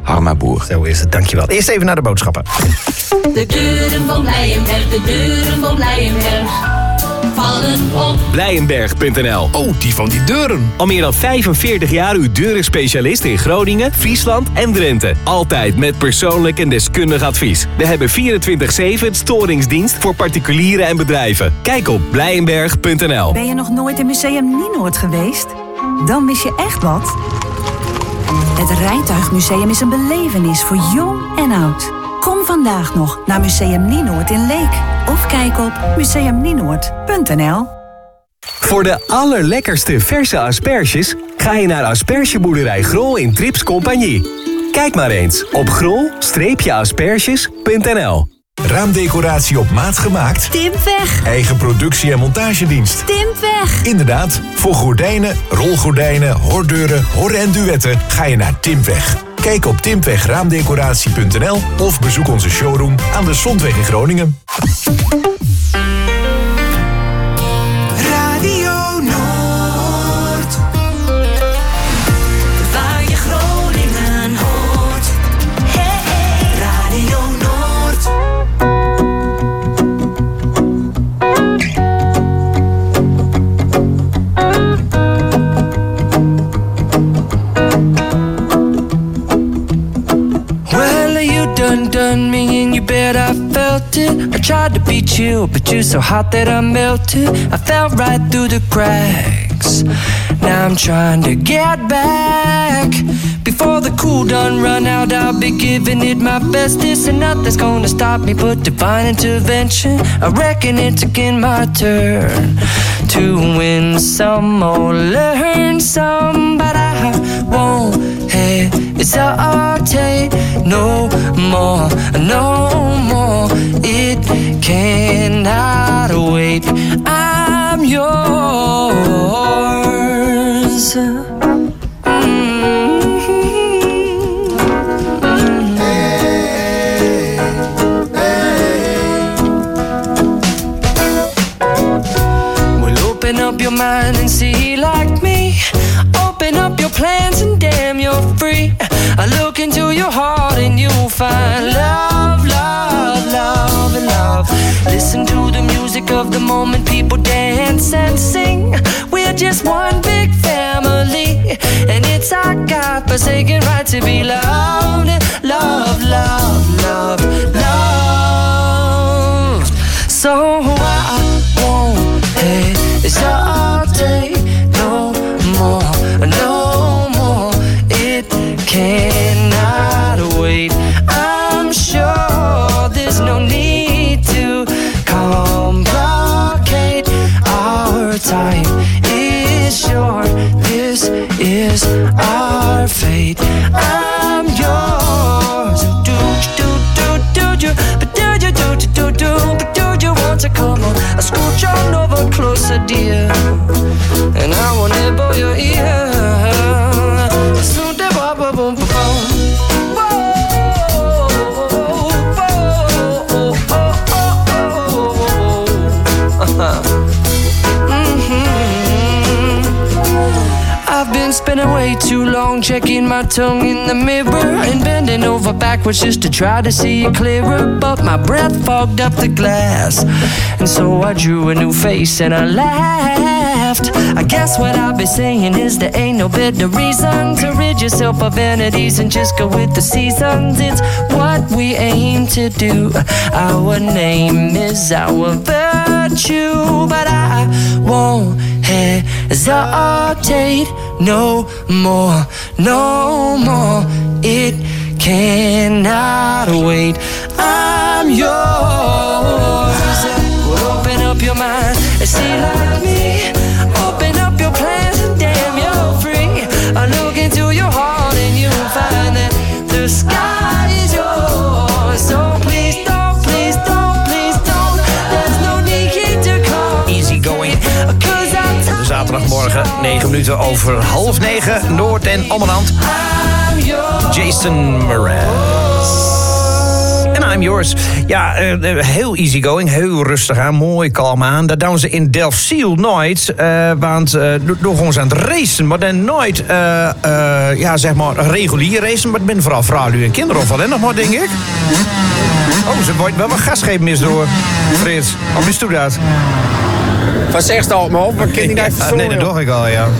Harma Boer. Zo is het, dankjewel. Eerst even naar de boodschappen. De deuren van Blijenberg, de deuren van Blijenberg vallen op. Blijenberg punt n l. Oh, die van die deuren. Al meer dan vijfenveertig jaar uw deurenspecialist in Groningen, Friesland en Drenthe. Altijd met persoonlijk en deskundig advies. We hebben vierentwintig zeven storingsdienst voor particulieren en bedrijven. Kijk op Blijenberg punt n l. Ben je nog nooit in Museum Nienoord geweest? Dan mis je echt wat. Het Rijtuigmuseum is een belevenis voor jong en oud. Kom vandaag nog naar Museum Nienoord in Leek. Of kijk op museum nienoord punt n l. Voor de allerlekkerste verse asperges ga je naar aspergeboerderij Grol in Trips Compagnie. Kijk maar eens op grol asperges punt n l. Raamdecoratie op maat gemaakt? Timpweg. Eigen productie- en montagedienst? Timpweg. Inderdaad, voor gordijnen, rolgordijnen, hordeuren, hor- en duetten ga je naar Timpweg. Kijk op timpweg raamdecoratie punt n l of bezoek onze showroom aan de Zondweg in Groningen. Radio Noord, waar je Groningen hoort. Hey, hey, Radio Noord. Well, you done done me and you bet I felt it. I tried to beat you, but you're so hot that I melted. I fell right through the cracks. Now I'm trying to get back. Before the cool done run out, I'll be giving it my best. This and nothing's gonna stop me but divine intervention. I reckon it's again my turn to win some or learn some, but I won't hesitate no more, no more. It cannot wait. I'm yours. Up your mind and see like me. Open up your plans and damn, you're free. I look into your heart and you'll find love, love, love, and love. Listen to the music of the moment, people dance and sing. We're just one big family, and it's our God-forsaken right to be loved, love, love, love, loved. So I won't hesitate no more, no more. It cannot wait. I'm sure there's no need to complicate. Our time is short. This is our fate. I'm yours. Do do do do do, but do do do do do, but do you want to come on? I scooch on over closer, dear, and I will nibble your ear. Snoot the bop bop boom boom. I've been spending way too long checking my tongue in the mirror and bending over backwards just to try to see it clearer, but my breath fogged up the glass, and so I drew a new face and I laughed. I guess what I'll be saying is there ain't no better reason to rid yourself of vanities and just go with the seasons. It's what we aim to do. Our name is our virtue, but I won't hesitate no more, no more. It cannot wait. I'm yours. Well, open up your mind and see like me. Open up your plans and damn, you're free. I look into your heart and you'll find that the sky is yours. So please don't, please don't, please don't. There's no need to come. Easy going. Zaterdagmorgen, negen minuten over half negen, Noord- en Ommeland. Jason Mraz. En I'm Yours. Ja, uh, heel easygoing, heel rustig aan, mooi kalm aan. Dat doen ze in Delfziel nooit, uh, want uh, door gewoon aan het racen, maar dan nooit, uh, uh, ja, zeg maar, regulier racen, maar het zijn vooral vrouwen en kinderen of alleen nog maar, denk ik. Oh, ze wordt wel wat gas geven mis door, Frits. Of is toe dat? Wat zegt al, man? Wat ken je daar ja, Nee, dat dacht ik al, ja.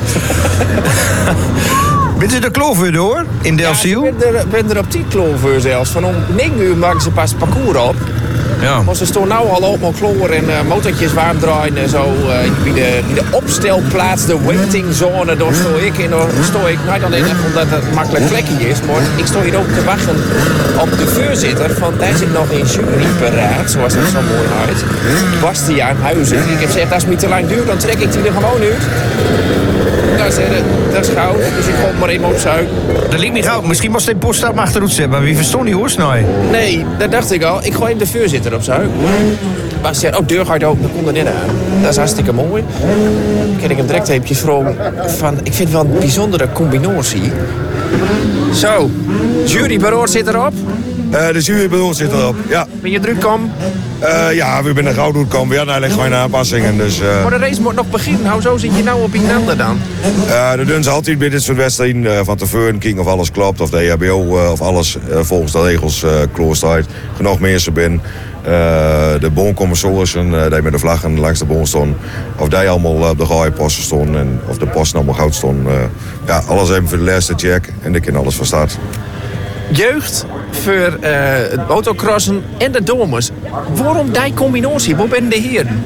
Bent u de kloofheur door, in Delfziel? Ja, ik ben er, ben er op die kloofheur zelfs. Van om negen uur maken ze pas het parcours op. Ja. Maar ze staan nu al op met kloor en uh, motortjes warm draaien en zo. Uh, bij, de, bij de opstelplaats, de waitingzone, daar sta ik. En daar sta ik niet alleen even omdat het een makkelijk plekje is, maar ik sta hier ook te wachten op de voorzitter. Want hij zit nog in juryparaat, zoals dat zo mooi uit. Bastiaan Huizen. Ik heb gezegd, als het niet te lang duurt, dan trek ik die er gewoon uit. Dat is, dat is gauw, dus ik kom maar even op zuid. Dat liep niet gauw. Misschien moest hij post op achterhoed zetten, maar wie verstond die hoors nou? Nee, dat dacht ik al. Ik gooi hem de voorzitter op zuid. Maar ze zei, oh, deur gaat open, dat komt er niet aan. Dat is hartstikke mooi. Kan ik hem direct eventjes vragen van, ik vind het wel een bijzondere combinatie. Zo, jurybureau zit erop. Uh, de jurybureau zit erop, ja. Ben je druk, kom? Uh, ja, we zijn er gauw door komen. We hadden eigenlijk gewoon aanpassingen. Dus, uh... Maar de race moet nog beginnen. Hoezo zit je nou op in handen dan? Uh, de doen ze altijd bij dit soort wedstrijden uh, van tevoren kijken of alles klopt. Of de E H B O uh, of alles uh, volgens de regels uh, kloor staat. Genoeg mensen binnen. Uh, de boomcommissarissen uh, die met de vlaggen langs de boom stonden. Of die allemaal op de goede posten stonden. En of de posten allemaal goud stonden. Uh, ja, alles even voor de laatste check. En ik kan alles van start. Jeugd voor uh, het motocrossen en de domers. Waarom die combinatie? Waar ben de heren?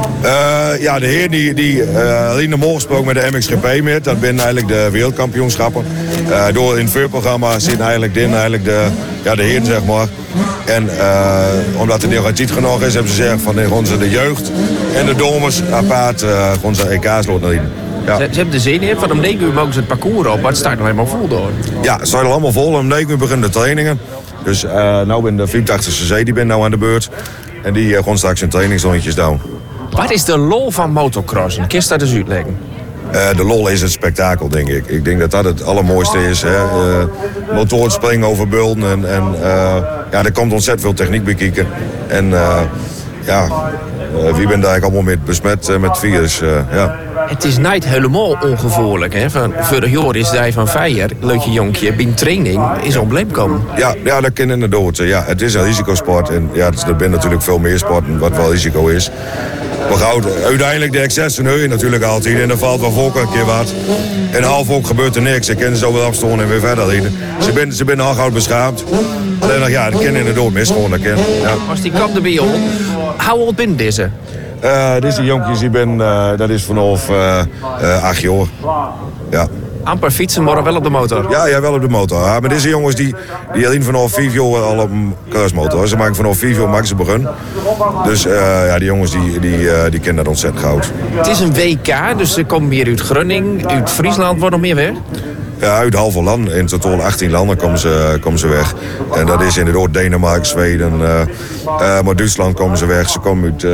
Uh, ja, de heer die, die uh, alleen normaal gesproken met de M X G P met. Dat zijn eigenlijk de wereldkampioenschappen. Uh, door in het vuurprogramma zitten eigenlijk, din, eigenlijk de, ja, de heren, zeg maar. En uh, omdat het niet tijd genoeg is, hebben ze gezegd van gewoon ze de jeugd en de domers apart uh, gewoon ze E K's laten erin. Ja. Ze, ze hebben de zin in, van om negen uur mogen ze het parcours op, maar het staat nog helemaal vol door. Ja, het staat allemaal vol. Om negen uur beginnen de trainingen. Dus uh, nu ben de vierentachtigste C, die ben nou aan de beurt. En die uh, gewoon straks hun trainingsrondjes doen. Wat is de lol van motocrossen? Kun je dat eens uitleggen? Uh, de lol is het spektakel, denk ik. Ik denk dat dat het allermooiste is. Hè. Uh, motoren springen over bulten. En, en uh, ja, er komt ontzettend veel techniek bij kijken. En uh, ja, uh, wie bent daar eigenlijk allemaal mee besmet uh, met het virus? Uh, ja. Het is niet helemaal ongevaarlijk. Hè? Van, vorig jaar is hij van Feijer, leukje jonkje, bij training is op bleem komen. Ja, ja, dat kan inderdaad. Ja, het is een risicosport. En ja, er zijn natuurlijk veel meer sporten wat wel risico is. Maar gauw, uiteindelijk de excessen nu natuurlijk altijd. En er valt wel volk een keer wat. En half ook gebeurt er niks. Ze kunnen zo weer afstonden en weer verder rijden. Ze zijn ze al gauw beschaamd. Alleen nog, ja, dat kan inderdaad mis gewoon. Dat kan, ja. Als die kap erbij op, hoe oud ben deze? Uh, deze jonkjes, die ben, uh, dat is vanaf uh, uh, acht jaar. Ja. Amper fietsen, maar wel op de motor? Ja, ja, wel op de motor. Ja, maar deze jongens die, die alleen vanaf vijf jaar al op een kruismotor. Ze maken vanaf vijf jaar maken ze begin. Dus uh, ja, die jongens die, die, uh, die kennen dat ontzettend goud. Het is een W K, dus ze komen hier uit Groningen, uit Friesland, wordt nog meer weg? Ja, uit halve land. In totaal achttien landen komen ze, komen ze weg. En dat is inderdaad Denemarken, Zweden, uh, uh, maar Duitsland komen ze weg. Ze komen uit, uh,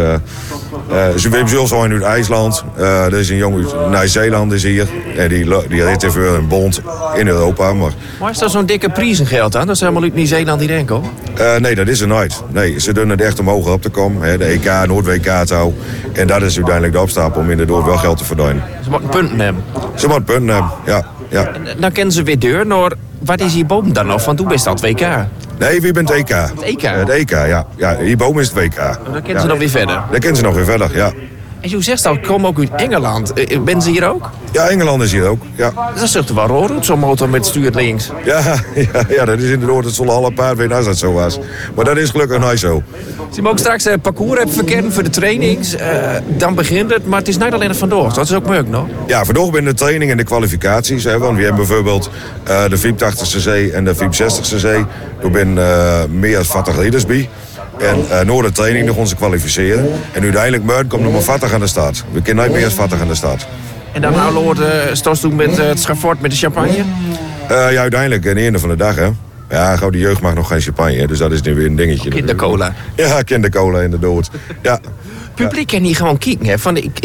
uh, ze hebben zelfs al uit IJsland. Uh, er is een jongen uit Nieuw-Zeeland is hier. En die, die rijdt even een bond in Europa. Maar, maar is dat zo'n dikke prijzengeld aan? Dat is helemaal uit Nieuw-Zeeland die denken, hoor? Uh, nee, dat is er nooit. Nee, ze doen het echt om hoger op te komen. Hè. De E K, Noord-W K touw. En dat is uiteindelijk de opstapel om inderdaad wel geld te verdienen. Ze moeten punten hebben? Ze moeten punten hebben, ja. Ja. En dan kennen ze weer deur naar, wat is hier boven dan nog? Want toen best dat W K. Nee, wie bent het E K? Het E K? Uh, het E K, ja. Ja, hierboven is het W K. En dan kennen ja. ze nog weer verder? Dan kennen ze nog weer verder, ja. En je zegt al, ik kom ook uit Engeland. Ben ze hier ook? Ja, Engeland is hier ook, ja. Dat is toch wel raar, zo'n motor met stuur links? Ja, ja, ja, dat is inderdaad, het zullen alle paar weten als dat zo was. Maar dat is gelukkig niet zo. Ze mogen straks een parcours hebben verkennen voor de trainings. Uh, dan begint het, maar het is niet alleen vandaag. Dat is ook mooi, no? Ja, vandaag binnen de training en de kwalificaties. Hè, want we hebben bijvoorbeeld uh, de vierentachtigste C en de vierenzestigste C. Daar zijn uh, meer dan veertig leiders bij. En uh, na de training nog ons kwalificeren. En uiteindelijk morgen komt nog maar veertig aan de start. We kunnen niet meer dan veertig aan de start. En dan nou Lord, uh, stond toen met uh, het schafort met de champagne? Uh, ja, uiteindelijk aan de einde van de dag, hè. Ja, gauw, de jeugd mag nog geen champagne, dus dat is nu weer een dingetje. Kindercola. Ja, kindercola inderdaad. Ja. Het publiek kan hier gewoon kijken, hè. Van, ik, ik,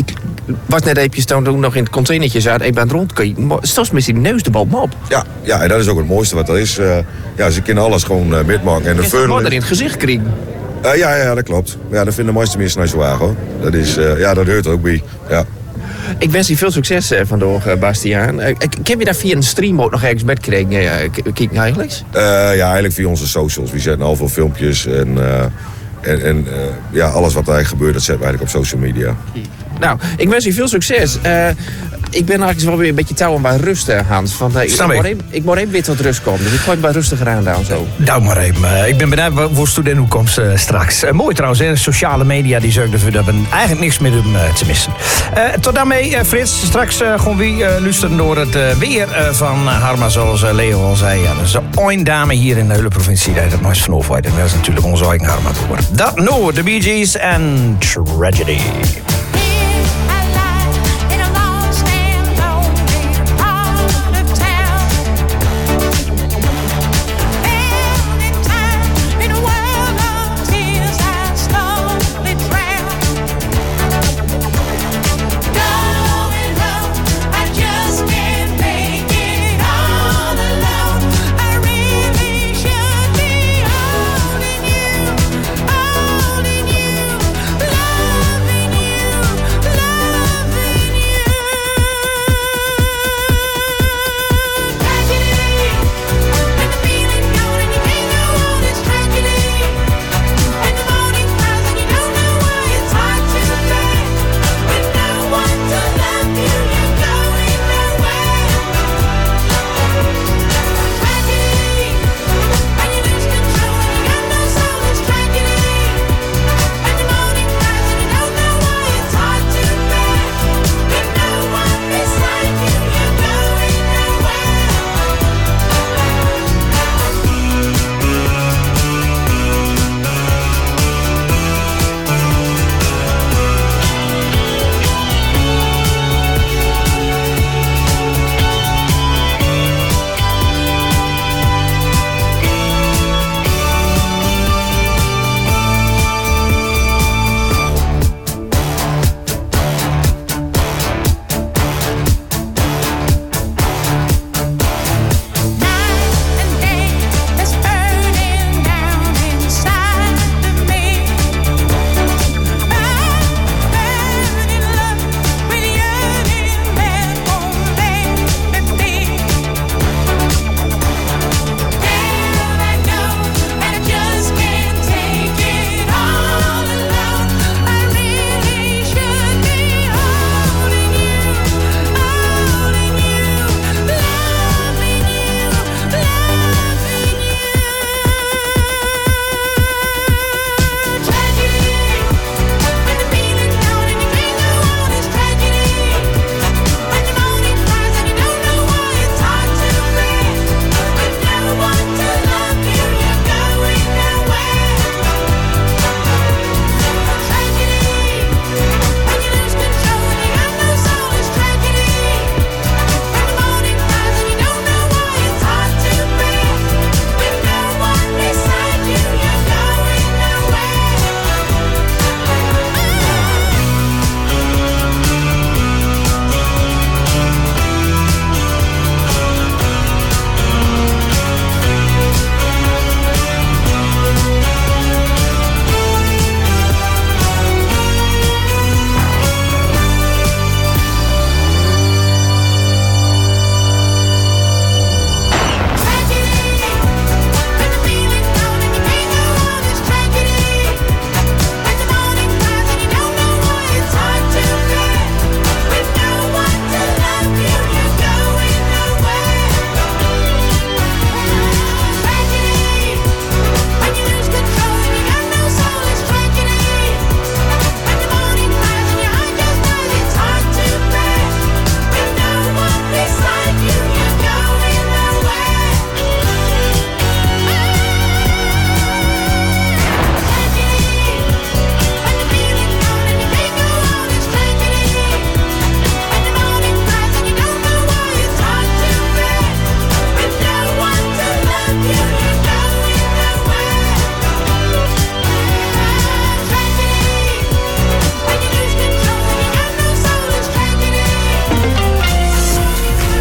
Was net even toen nog in het containertje zat, ik ben rondkijken. Stos met die neus de bal op. Ja, ja, en dat is ook het mooiste wat er is. Uh, ja, ze kunnen alles gewoon uh, metmaken. En de je moet er in het gezicht krijgen. Uh, ja, ja, dat klopt. Ja, dat vinden de meeste mensen niet zo waar, hoor. Dat is, uh, ja, dat hoort er ook bij. Ja. Ik wens je veel succes uh, vandaag, uh, Bastiaan. Uh, ik heb je daar via een stream ook nog ergens met gekregen, uh, kijken eigenlijk? Uh, ja, eigenlijk via onze socials. We zetten al veel filmpjes en, uh, en, en uh, ja, alles wat er eigenlijk gebeurt, dat zetten we eigenlijk op social media. Nou, ik wens je veel succes. Uh, ik ben eigenlijk wel weer een beetje touw en bij rust, Hans. Want, uh, ik, ik, moet even, ik moet even weer tot rust komen. Dus ik gooi het bij rustiger aan daar zo. Nou maar even. Uh, ik ben benieuwd voor studententoekomst uh, straks. Uh, mooi trouwens, hè? Sociale media die zorgen ervoor dat we eigenlijk niks meer doen uh, te missen. Uh, tot daarmee, uh, Frits. Straks uh, gewoon weer uh, luisteren door het uh, weer uh, van uh, Harma, zoals uh, Leo al zei. Ja, dat is een dame hier in de hele provincie die het mooist van overheid. En dat is natuurlijk onze eigen Harma. Dat nou, de Bee Gees en Tragedy. Loving you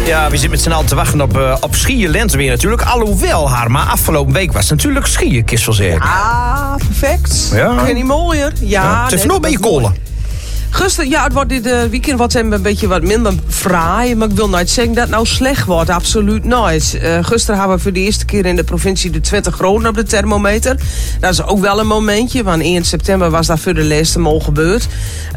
Ja, we zitten met z'n allen te wachten op, uh, op skiën lenteweer natuurlijk. Alhoewel, Harma, afgelopen week was het natuurlijk skiën, kist wel zeggen. Ah, perfect. Ja. Kun je niet mooier? Ja, ja, het is nee, nog een beetje kolen. Gisteren, ja, het wordt dit uh, weekend wat een beetje wat minder fraai. Maar ik wil nooit zeggen dat het nou slecht wordt. Absoluut nooit. Uh, gisteren hebben we voor de eerste keer in de provincie de twintig graden op de thermometer. Dat is ook wel een momentje. Want eerste september was dat voor de laatste mol gebeurd.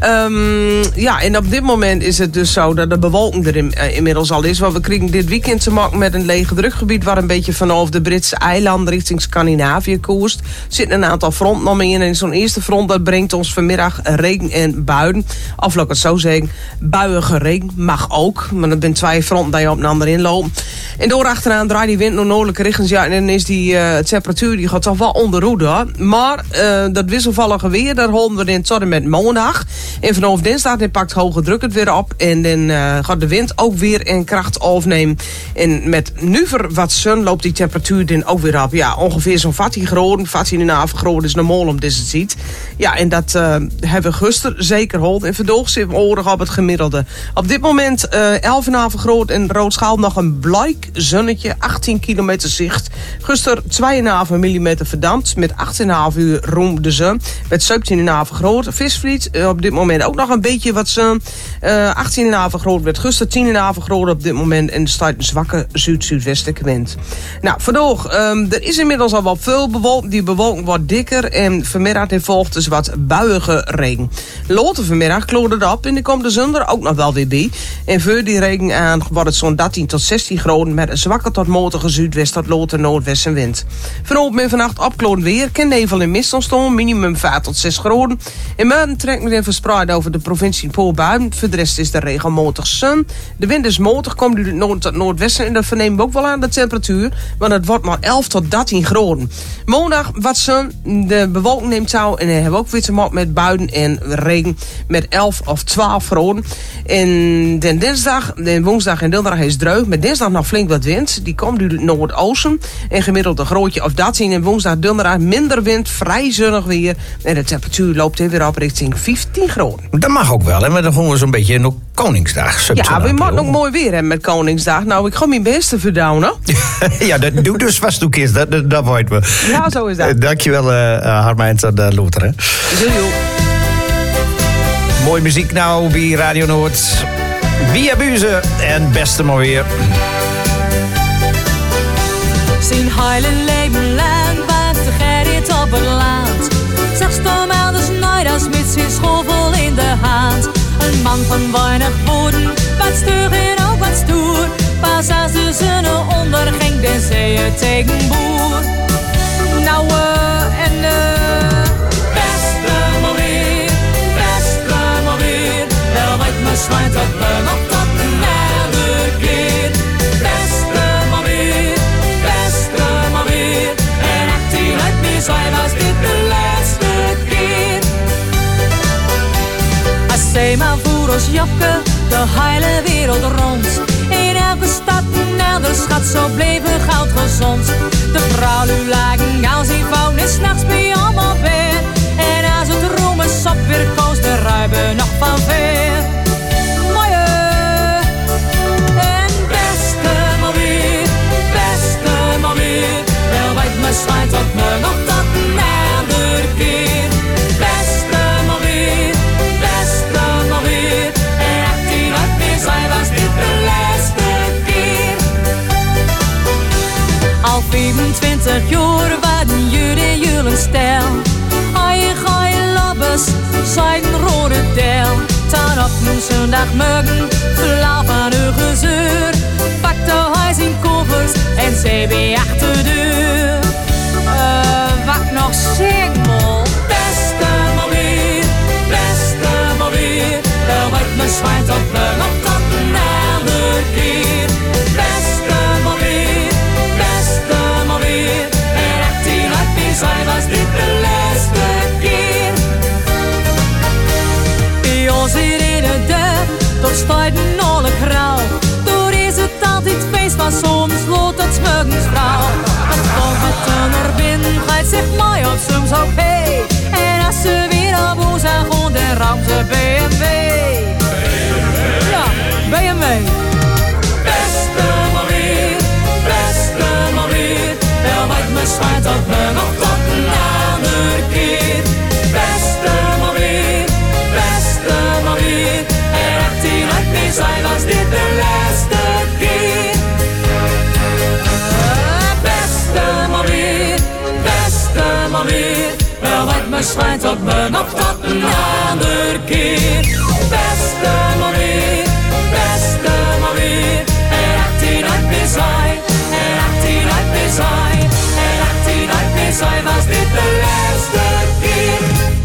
Um, ja, en op dit moment is het dus zo dat de bewolking er in, uh, inmiddels al is. Want we kregen dit weekend te maken met een lege drukgebied... waar een beetje vanaf de Britse eilanden richting Scandinavië koerst. Er zitten een aantal fronten nog mee in. En zo'n eerste front dat brengt ons vanmiddag regen en buien. Of laat ik het zo zeggen, buiige regen mag ook. Maar er zijn twee fronten die je op een ander inlopen. En door achteraan draait die wind naar noordelijke richtings. Ja, en dan is die uh, temperatuur die gaat toch wel onder hoede. Maar uh, dat wisselvallige weer, daar houden we in tot en met maandag. En vanaf dinsdag dan pakt hoge druk het weer op. En dan uh, gaat de wind ook weer in kracht afnemen. En met nu voor wat zon loopt die temperatuur dan ook weer op. Ja, ongeveer zo'n veertien graden. veertien en een half graden is normaal om dit te zien. Ja, en dat uh, hebben we gisteren zeker gehoord. En vandaag zitten we oorlog op het gemiddelde. Op dit moment uh, elf en een half graden en Roodschaal nog een blijk zonnetje. achttien kilometer zicht. Gisteren twee en een half millimeter verdampt. Met acht en een half uur roem de zon. Met zeventien en een half graden. Visvliet uh, op dit moment ook nog een beetje wat zon. Uh, achttien en een half graden werd gisteren. tien en een half graden op dit moment. En er staat een zwakke zuid-zuidwestelijke wind. Nou, vandaag. Um, er is inmiddels al wat veel bewolking. Die bewolking wordt dikker. En vanmiddag volgt dus wat buiige regen. Later vanmiddag kloorde het op. En er komt de zon er ook nog wel weer bij. En voor die regen aan wordt het zo'n dertien tot zestien graden. Met een zwakke tot matige zuidwest tot later noordwestenwind. Vanavond en vannacht opkloord weer. Kan nevel en mist ontstaan. Minimum vijf tot zes graden. In morgen trekt men verspreid over de provincie Poolbuien. Voor de rest is de regelmatig zon. De wind is matig. Komt uit het noord tot noordwesten. En dat vernemen we ook wel aan de temperatuur. Want het wordt maar elf tot dertien graden. Maandag wat zon. De bewolking neemt touw. En dan hebben we ook weer te maken met buien en regen. Met elf of twaalf graden. En de dinsdag, de woensdag en donderdag is dreug. Met dinsdag nog flink wat wind. Die komt uit het noordoosten. En gemiddeld een grootje of dertien. En woensdag, donderdag minder wind. Vrij zonnig weer. En de temperatuur loopt weer op richting vijftien graden. Dat mag ook wel. Hè? Maar dan gaan we zo'n beetje nog Koningsdag. Ja, we moeten ook mooi weer hebben met Koningsdag. Nou, ik ga mijn best te verdouwen. Ja, dat doe dus vast ook eens. Dat, dat, dat weten we. Ja, zo is dat. Uh, dankjewel, uh, Harma en uh, Lothar. Hè? Doei. Mooie muziek nou bij Radio Noord. Via Buze en beste maar weer. Zijn hele leven lang waakte Gerrit op het land. Zag stom elders nooit als met zijn schovel in de hand. Een man van weinig woorden, wat stug en ook wat stoer. Pas als de zon onderging, dan zei je tegen boer. Nou, uh, en uh, beste maar weer, beste maar weer. Wel weet me schijnt dat we nog tot een derde keer. Beste maar weer, beste maar weer. En achttien uit meer zijn was dit de laatste keer. Als zij maar voor ons Jokke de hele wereld rond. In elke stad en elders schat, zo bleven goud gezond. De vrouwen lagen als in fout en s'nachts bij allemaal weer. En als het roemen sop weer koos, de ruimen nog van ver. Mooie en beste maar weer, beste maar weer. Wel weet me schijnt dat me nog tot een derde keer. Beste maar weer, beste maar weer. En achttien uit meer zijn was dit de laatste keer. Al vijfentwintig jaar waren jullie jullie stijl. Hoi, gooi lobbes, zijn rode deel. Dan op een zondagmorgen, flauw van uw gezeur. Pakte hij zijn koffers en zei bij achter de deur. Uh, wat nog zeg mol? Beste maar weer, beste maar weer. Wel wat me schijnt dat we nog tot een andere keer. Beste maar weer, beste maar weer. En achttien uit meer zijn was dit de laatste keer. Bij ons hier in de deur, tot staat een olle grauw. Door is het altijd feest, maar soms loopt het morgens vrouw. Het komt met een er binnen, gaat zich mooi op soms ook hey. En als ze weer op ons aan gaan, dan ramt ze B M W. Ja, B M W. Beste me schijnt tot me nog tot een ander keer. Beste maar weer, beste maar weer. En achttien uit meer zijn, en achttien uit meer zijn, en achttien uit meer zijn was dit de laatste keer.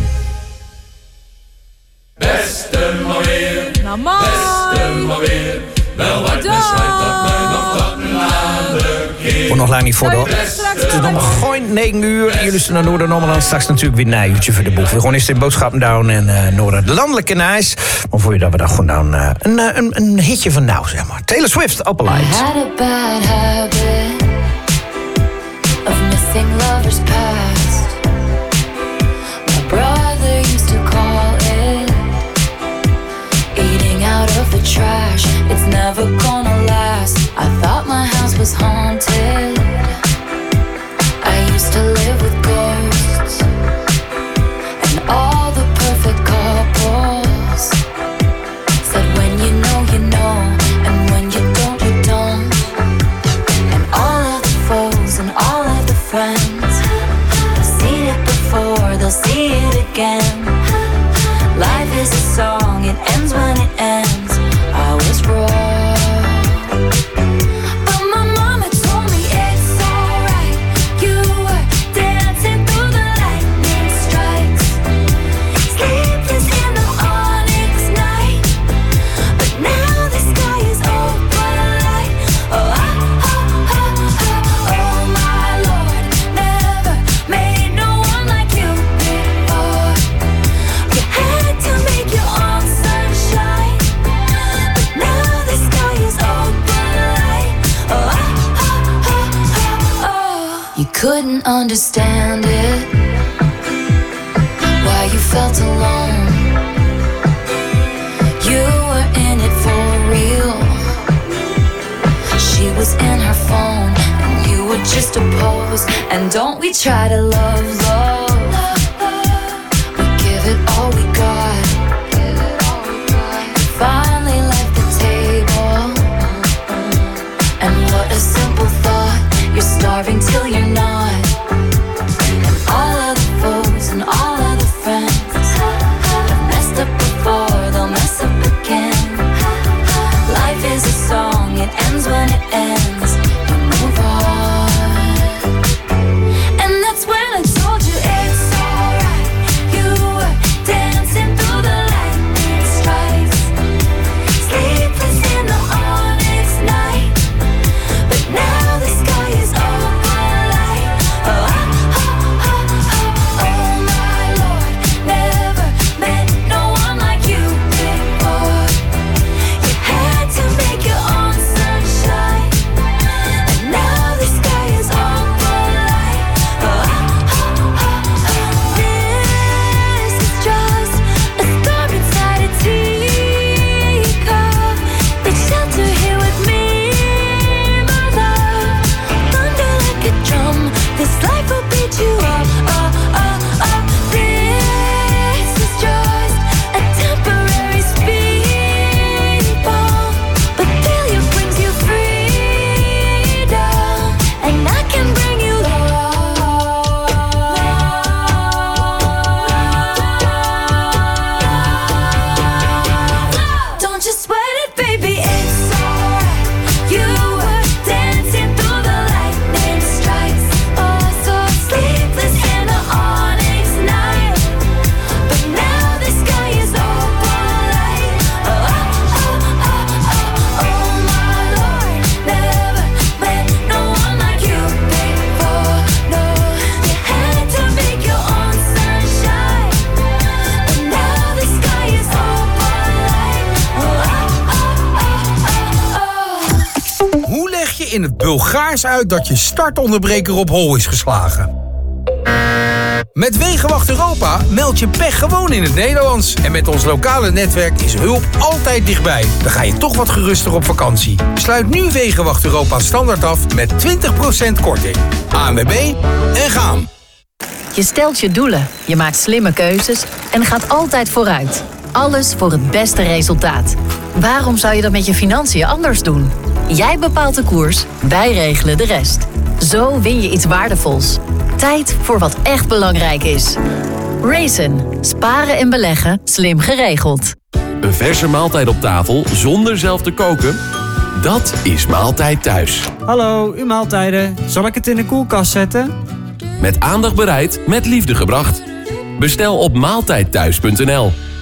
Beste maar weer, Nou, mooi. beste maar weer. Wel uit me schijnt tot me nog tot een ander keer. Voor nog lang niet voor de... Het is nog gewoon negen uur. Jullie zijn naar Noord-Noord. Straks natuurlijk weer een najuurtje voor de boeg. We gaan eerst in boodschappen down en uh, Noord het landelijke nice. Maar voor je dat we dan gewoon dan uh, een, een, een hitje van nou, zeg maar. Taylor Swift, Upper Light. I had a bad habit of missing lovers past. My brother used to call it eating out of the trash. It's never gonna last. I thought my house was haunted. I used to live with ghosts and all the perfect couples said when you know you know and when you don't you don't. And all of the foes and all of the friends have seen it before, they'll see it again. Life is a song, it ends when it ends. I was wrong, but my mama told me it's alright. You were dancing through the lightning strikes, sleepless in the onyx night. But now the sky is open light. Oh, oh, oh, oh, oh, oh my Lord, never made no one like you before. You had to make your own sunshine, but now the sky is open light. Oh, oh, oh, oh, oh. You couldn't understand it, why you felt alone. You were in it for real. She was in her phone and you were just a pose. And don't we try to love, love. We give it all we got. You finally left the table. And what a simple thought. You're starving till you're not. And all of the foes and all of the friends have messed up before, they'll mess up again. Life is a song, it ends when it ends. You move on. And that's when I told you it's alright. You were dancing through the lightning strikes, sleepless in the onyx night. But now the sky is open light. Oh, oh, oh, oh, oh my Lord, never met no one like you before. You had to make your own sunshine, and now the sky is open light. Oh, oh, oh, oh, this is just a storm inside a teacup. Take shelter here with me, my love. Thunder like a drum, this life will beat you up. Oh, oh, oh, this is just a temporary speed bump, but failure brings you freedom, and I can bring you love. Don't you sweat it, baby, it's alright. You were dancing through the lightning strikes, oh so sleepless in the onyx night. But now the sky is open light. Oh, oh, oh, oh, oh my Lord, never met no one like you before. No, you had to make your own sunshine, but now the sky is open light. Oh, oh, oh, oh, oh. Hoe leg je in het Bulgaars uit dat je startonderbreker op hol is geslagen? Met Wegenwacht Europa meld je pech gewoon in het Nederlands. En met ons lokale netwerk is hulp altijd dichtbij. Dan ga je toch wat geruster op vakantie. Sluit nu Wegenwacht Europa standaard af met twintig procent korting. A N W B en gaan. Je stelt je doelen, je maakt slimme keuzes en gaat altijd vooruit. Alles voor het beste resultaat. Waarom zou je dat met je financiën anders doen? Jij bepaalt de koers, wij regelen de rest. Zo win je iets waardevols. Tijd voor wat echt belangrijk is. Raisin. Sparen en beleggen. Slim geregeld. Een verse maaltijd op tafel zonder zelf te koken? Dat is Maaltijd Thuis. Hallo, uw maaltijden. Zal ik het in de koelkast zetten? Met aandacht bereid, met liefde gebracht. Bestel op maaltijdthuis punt n l.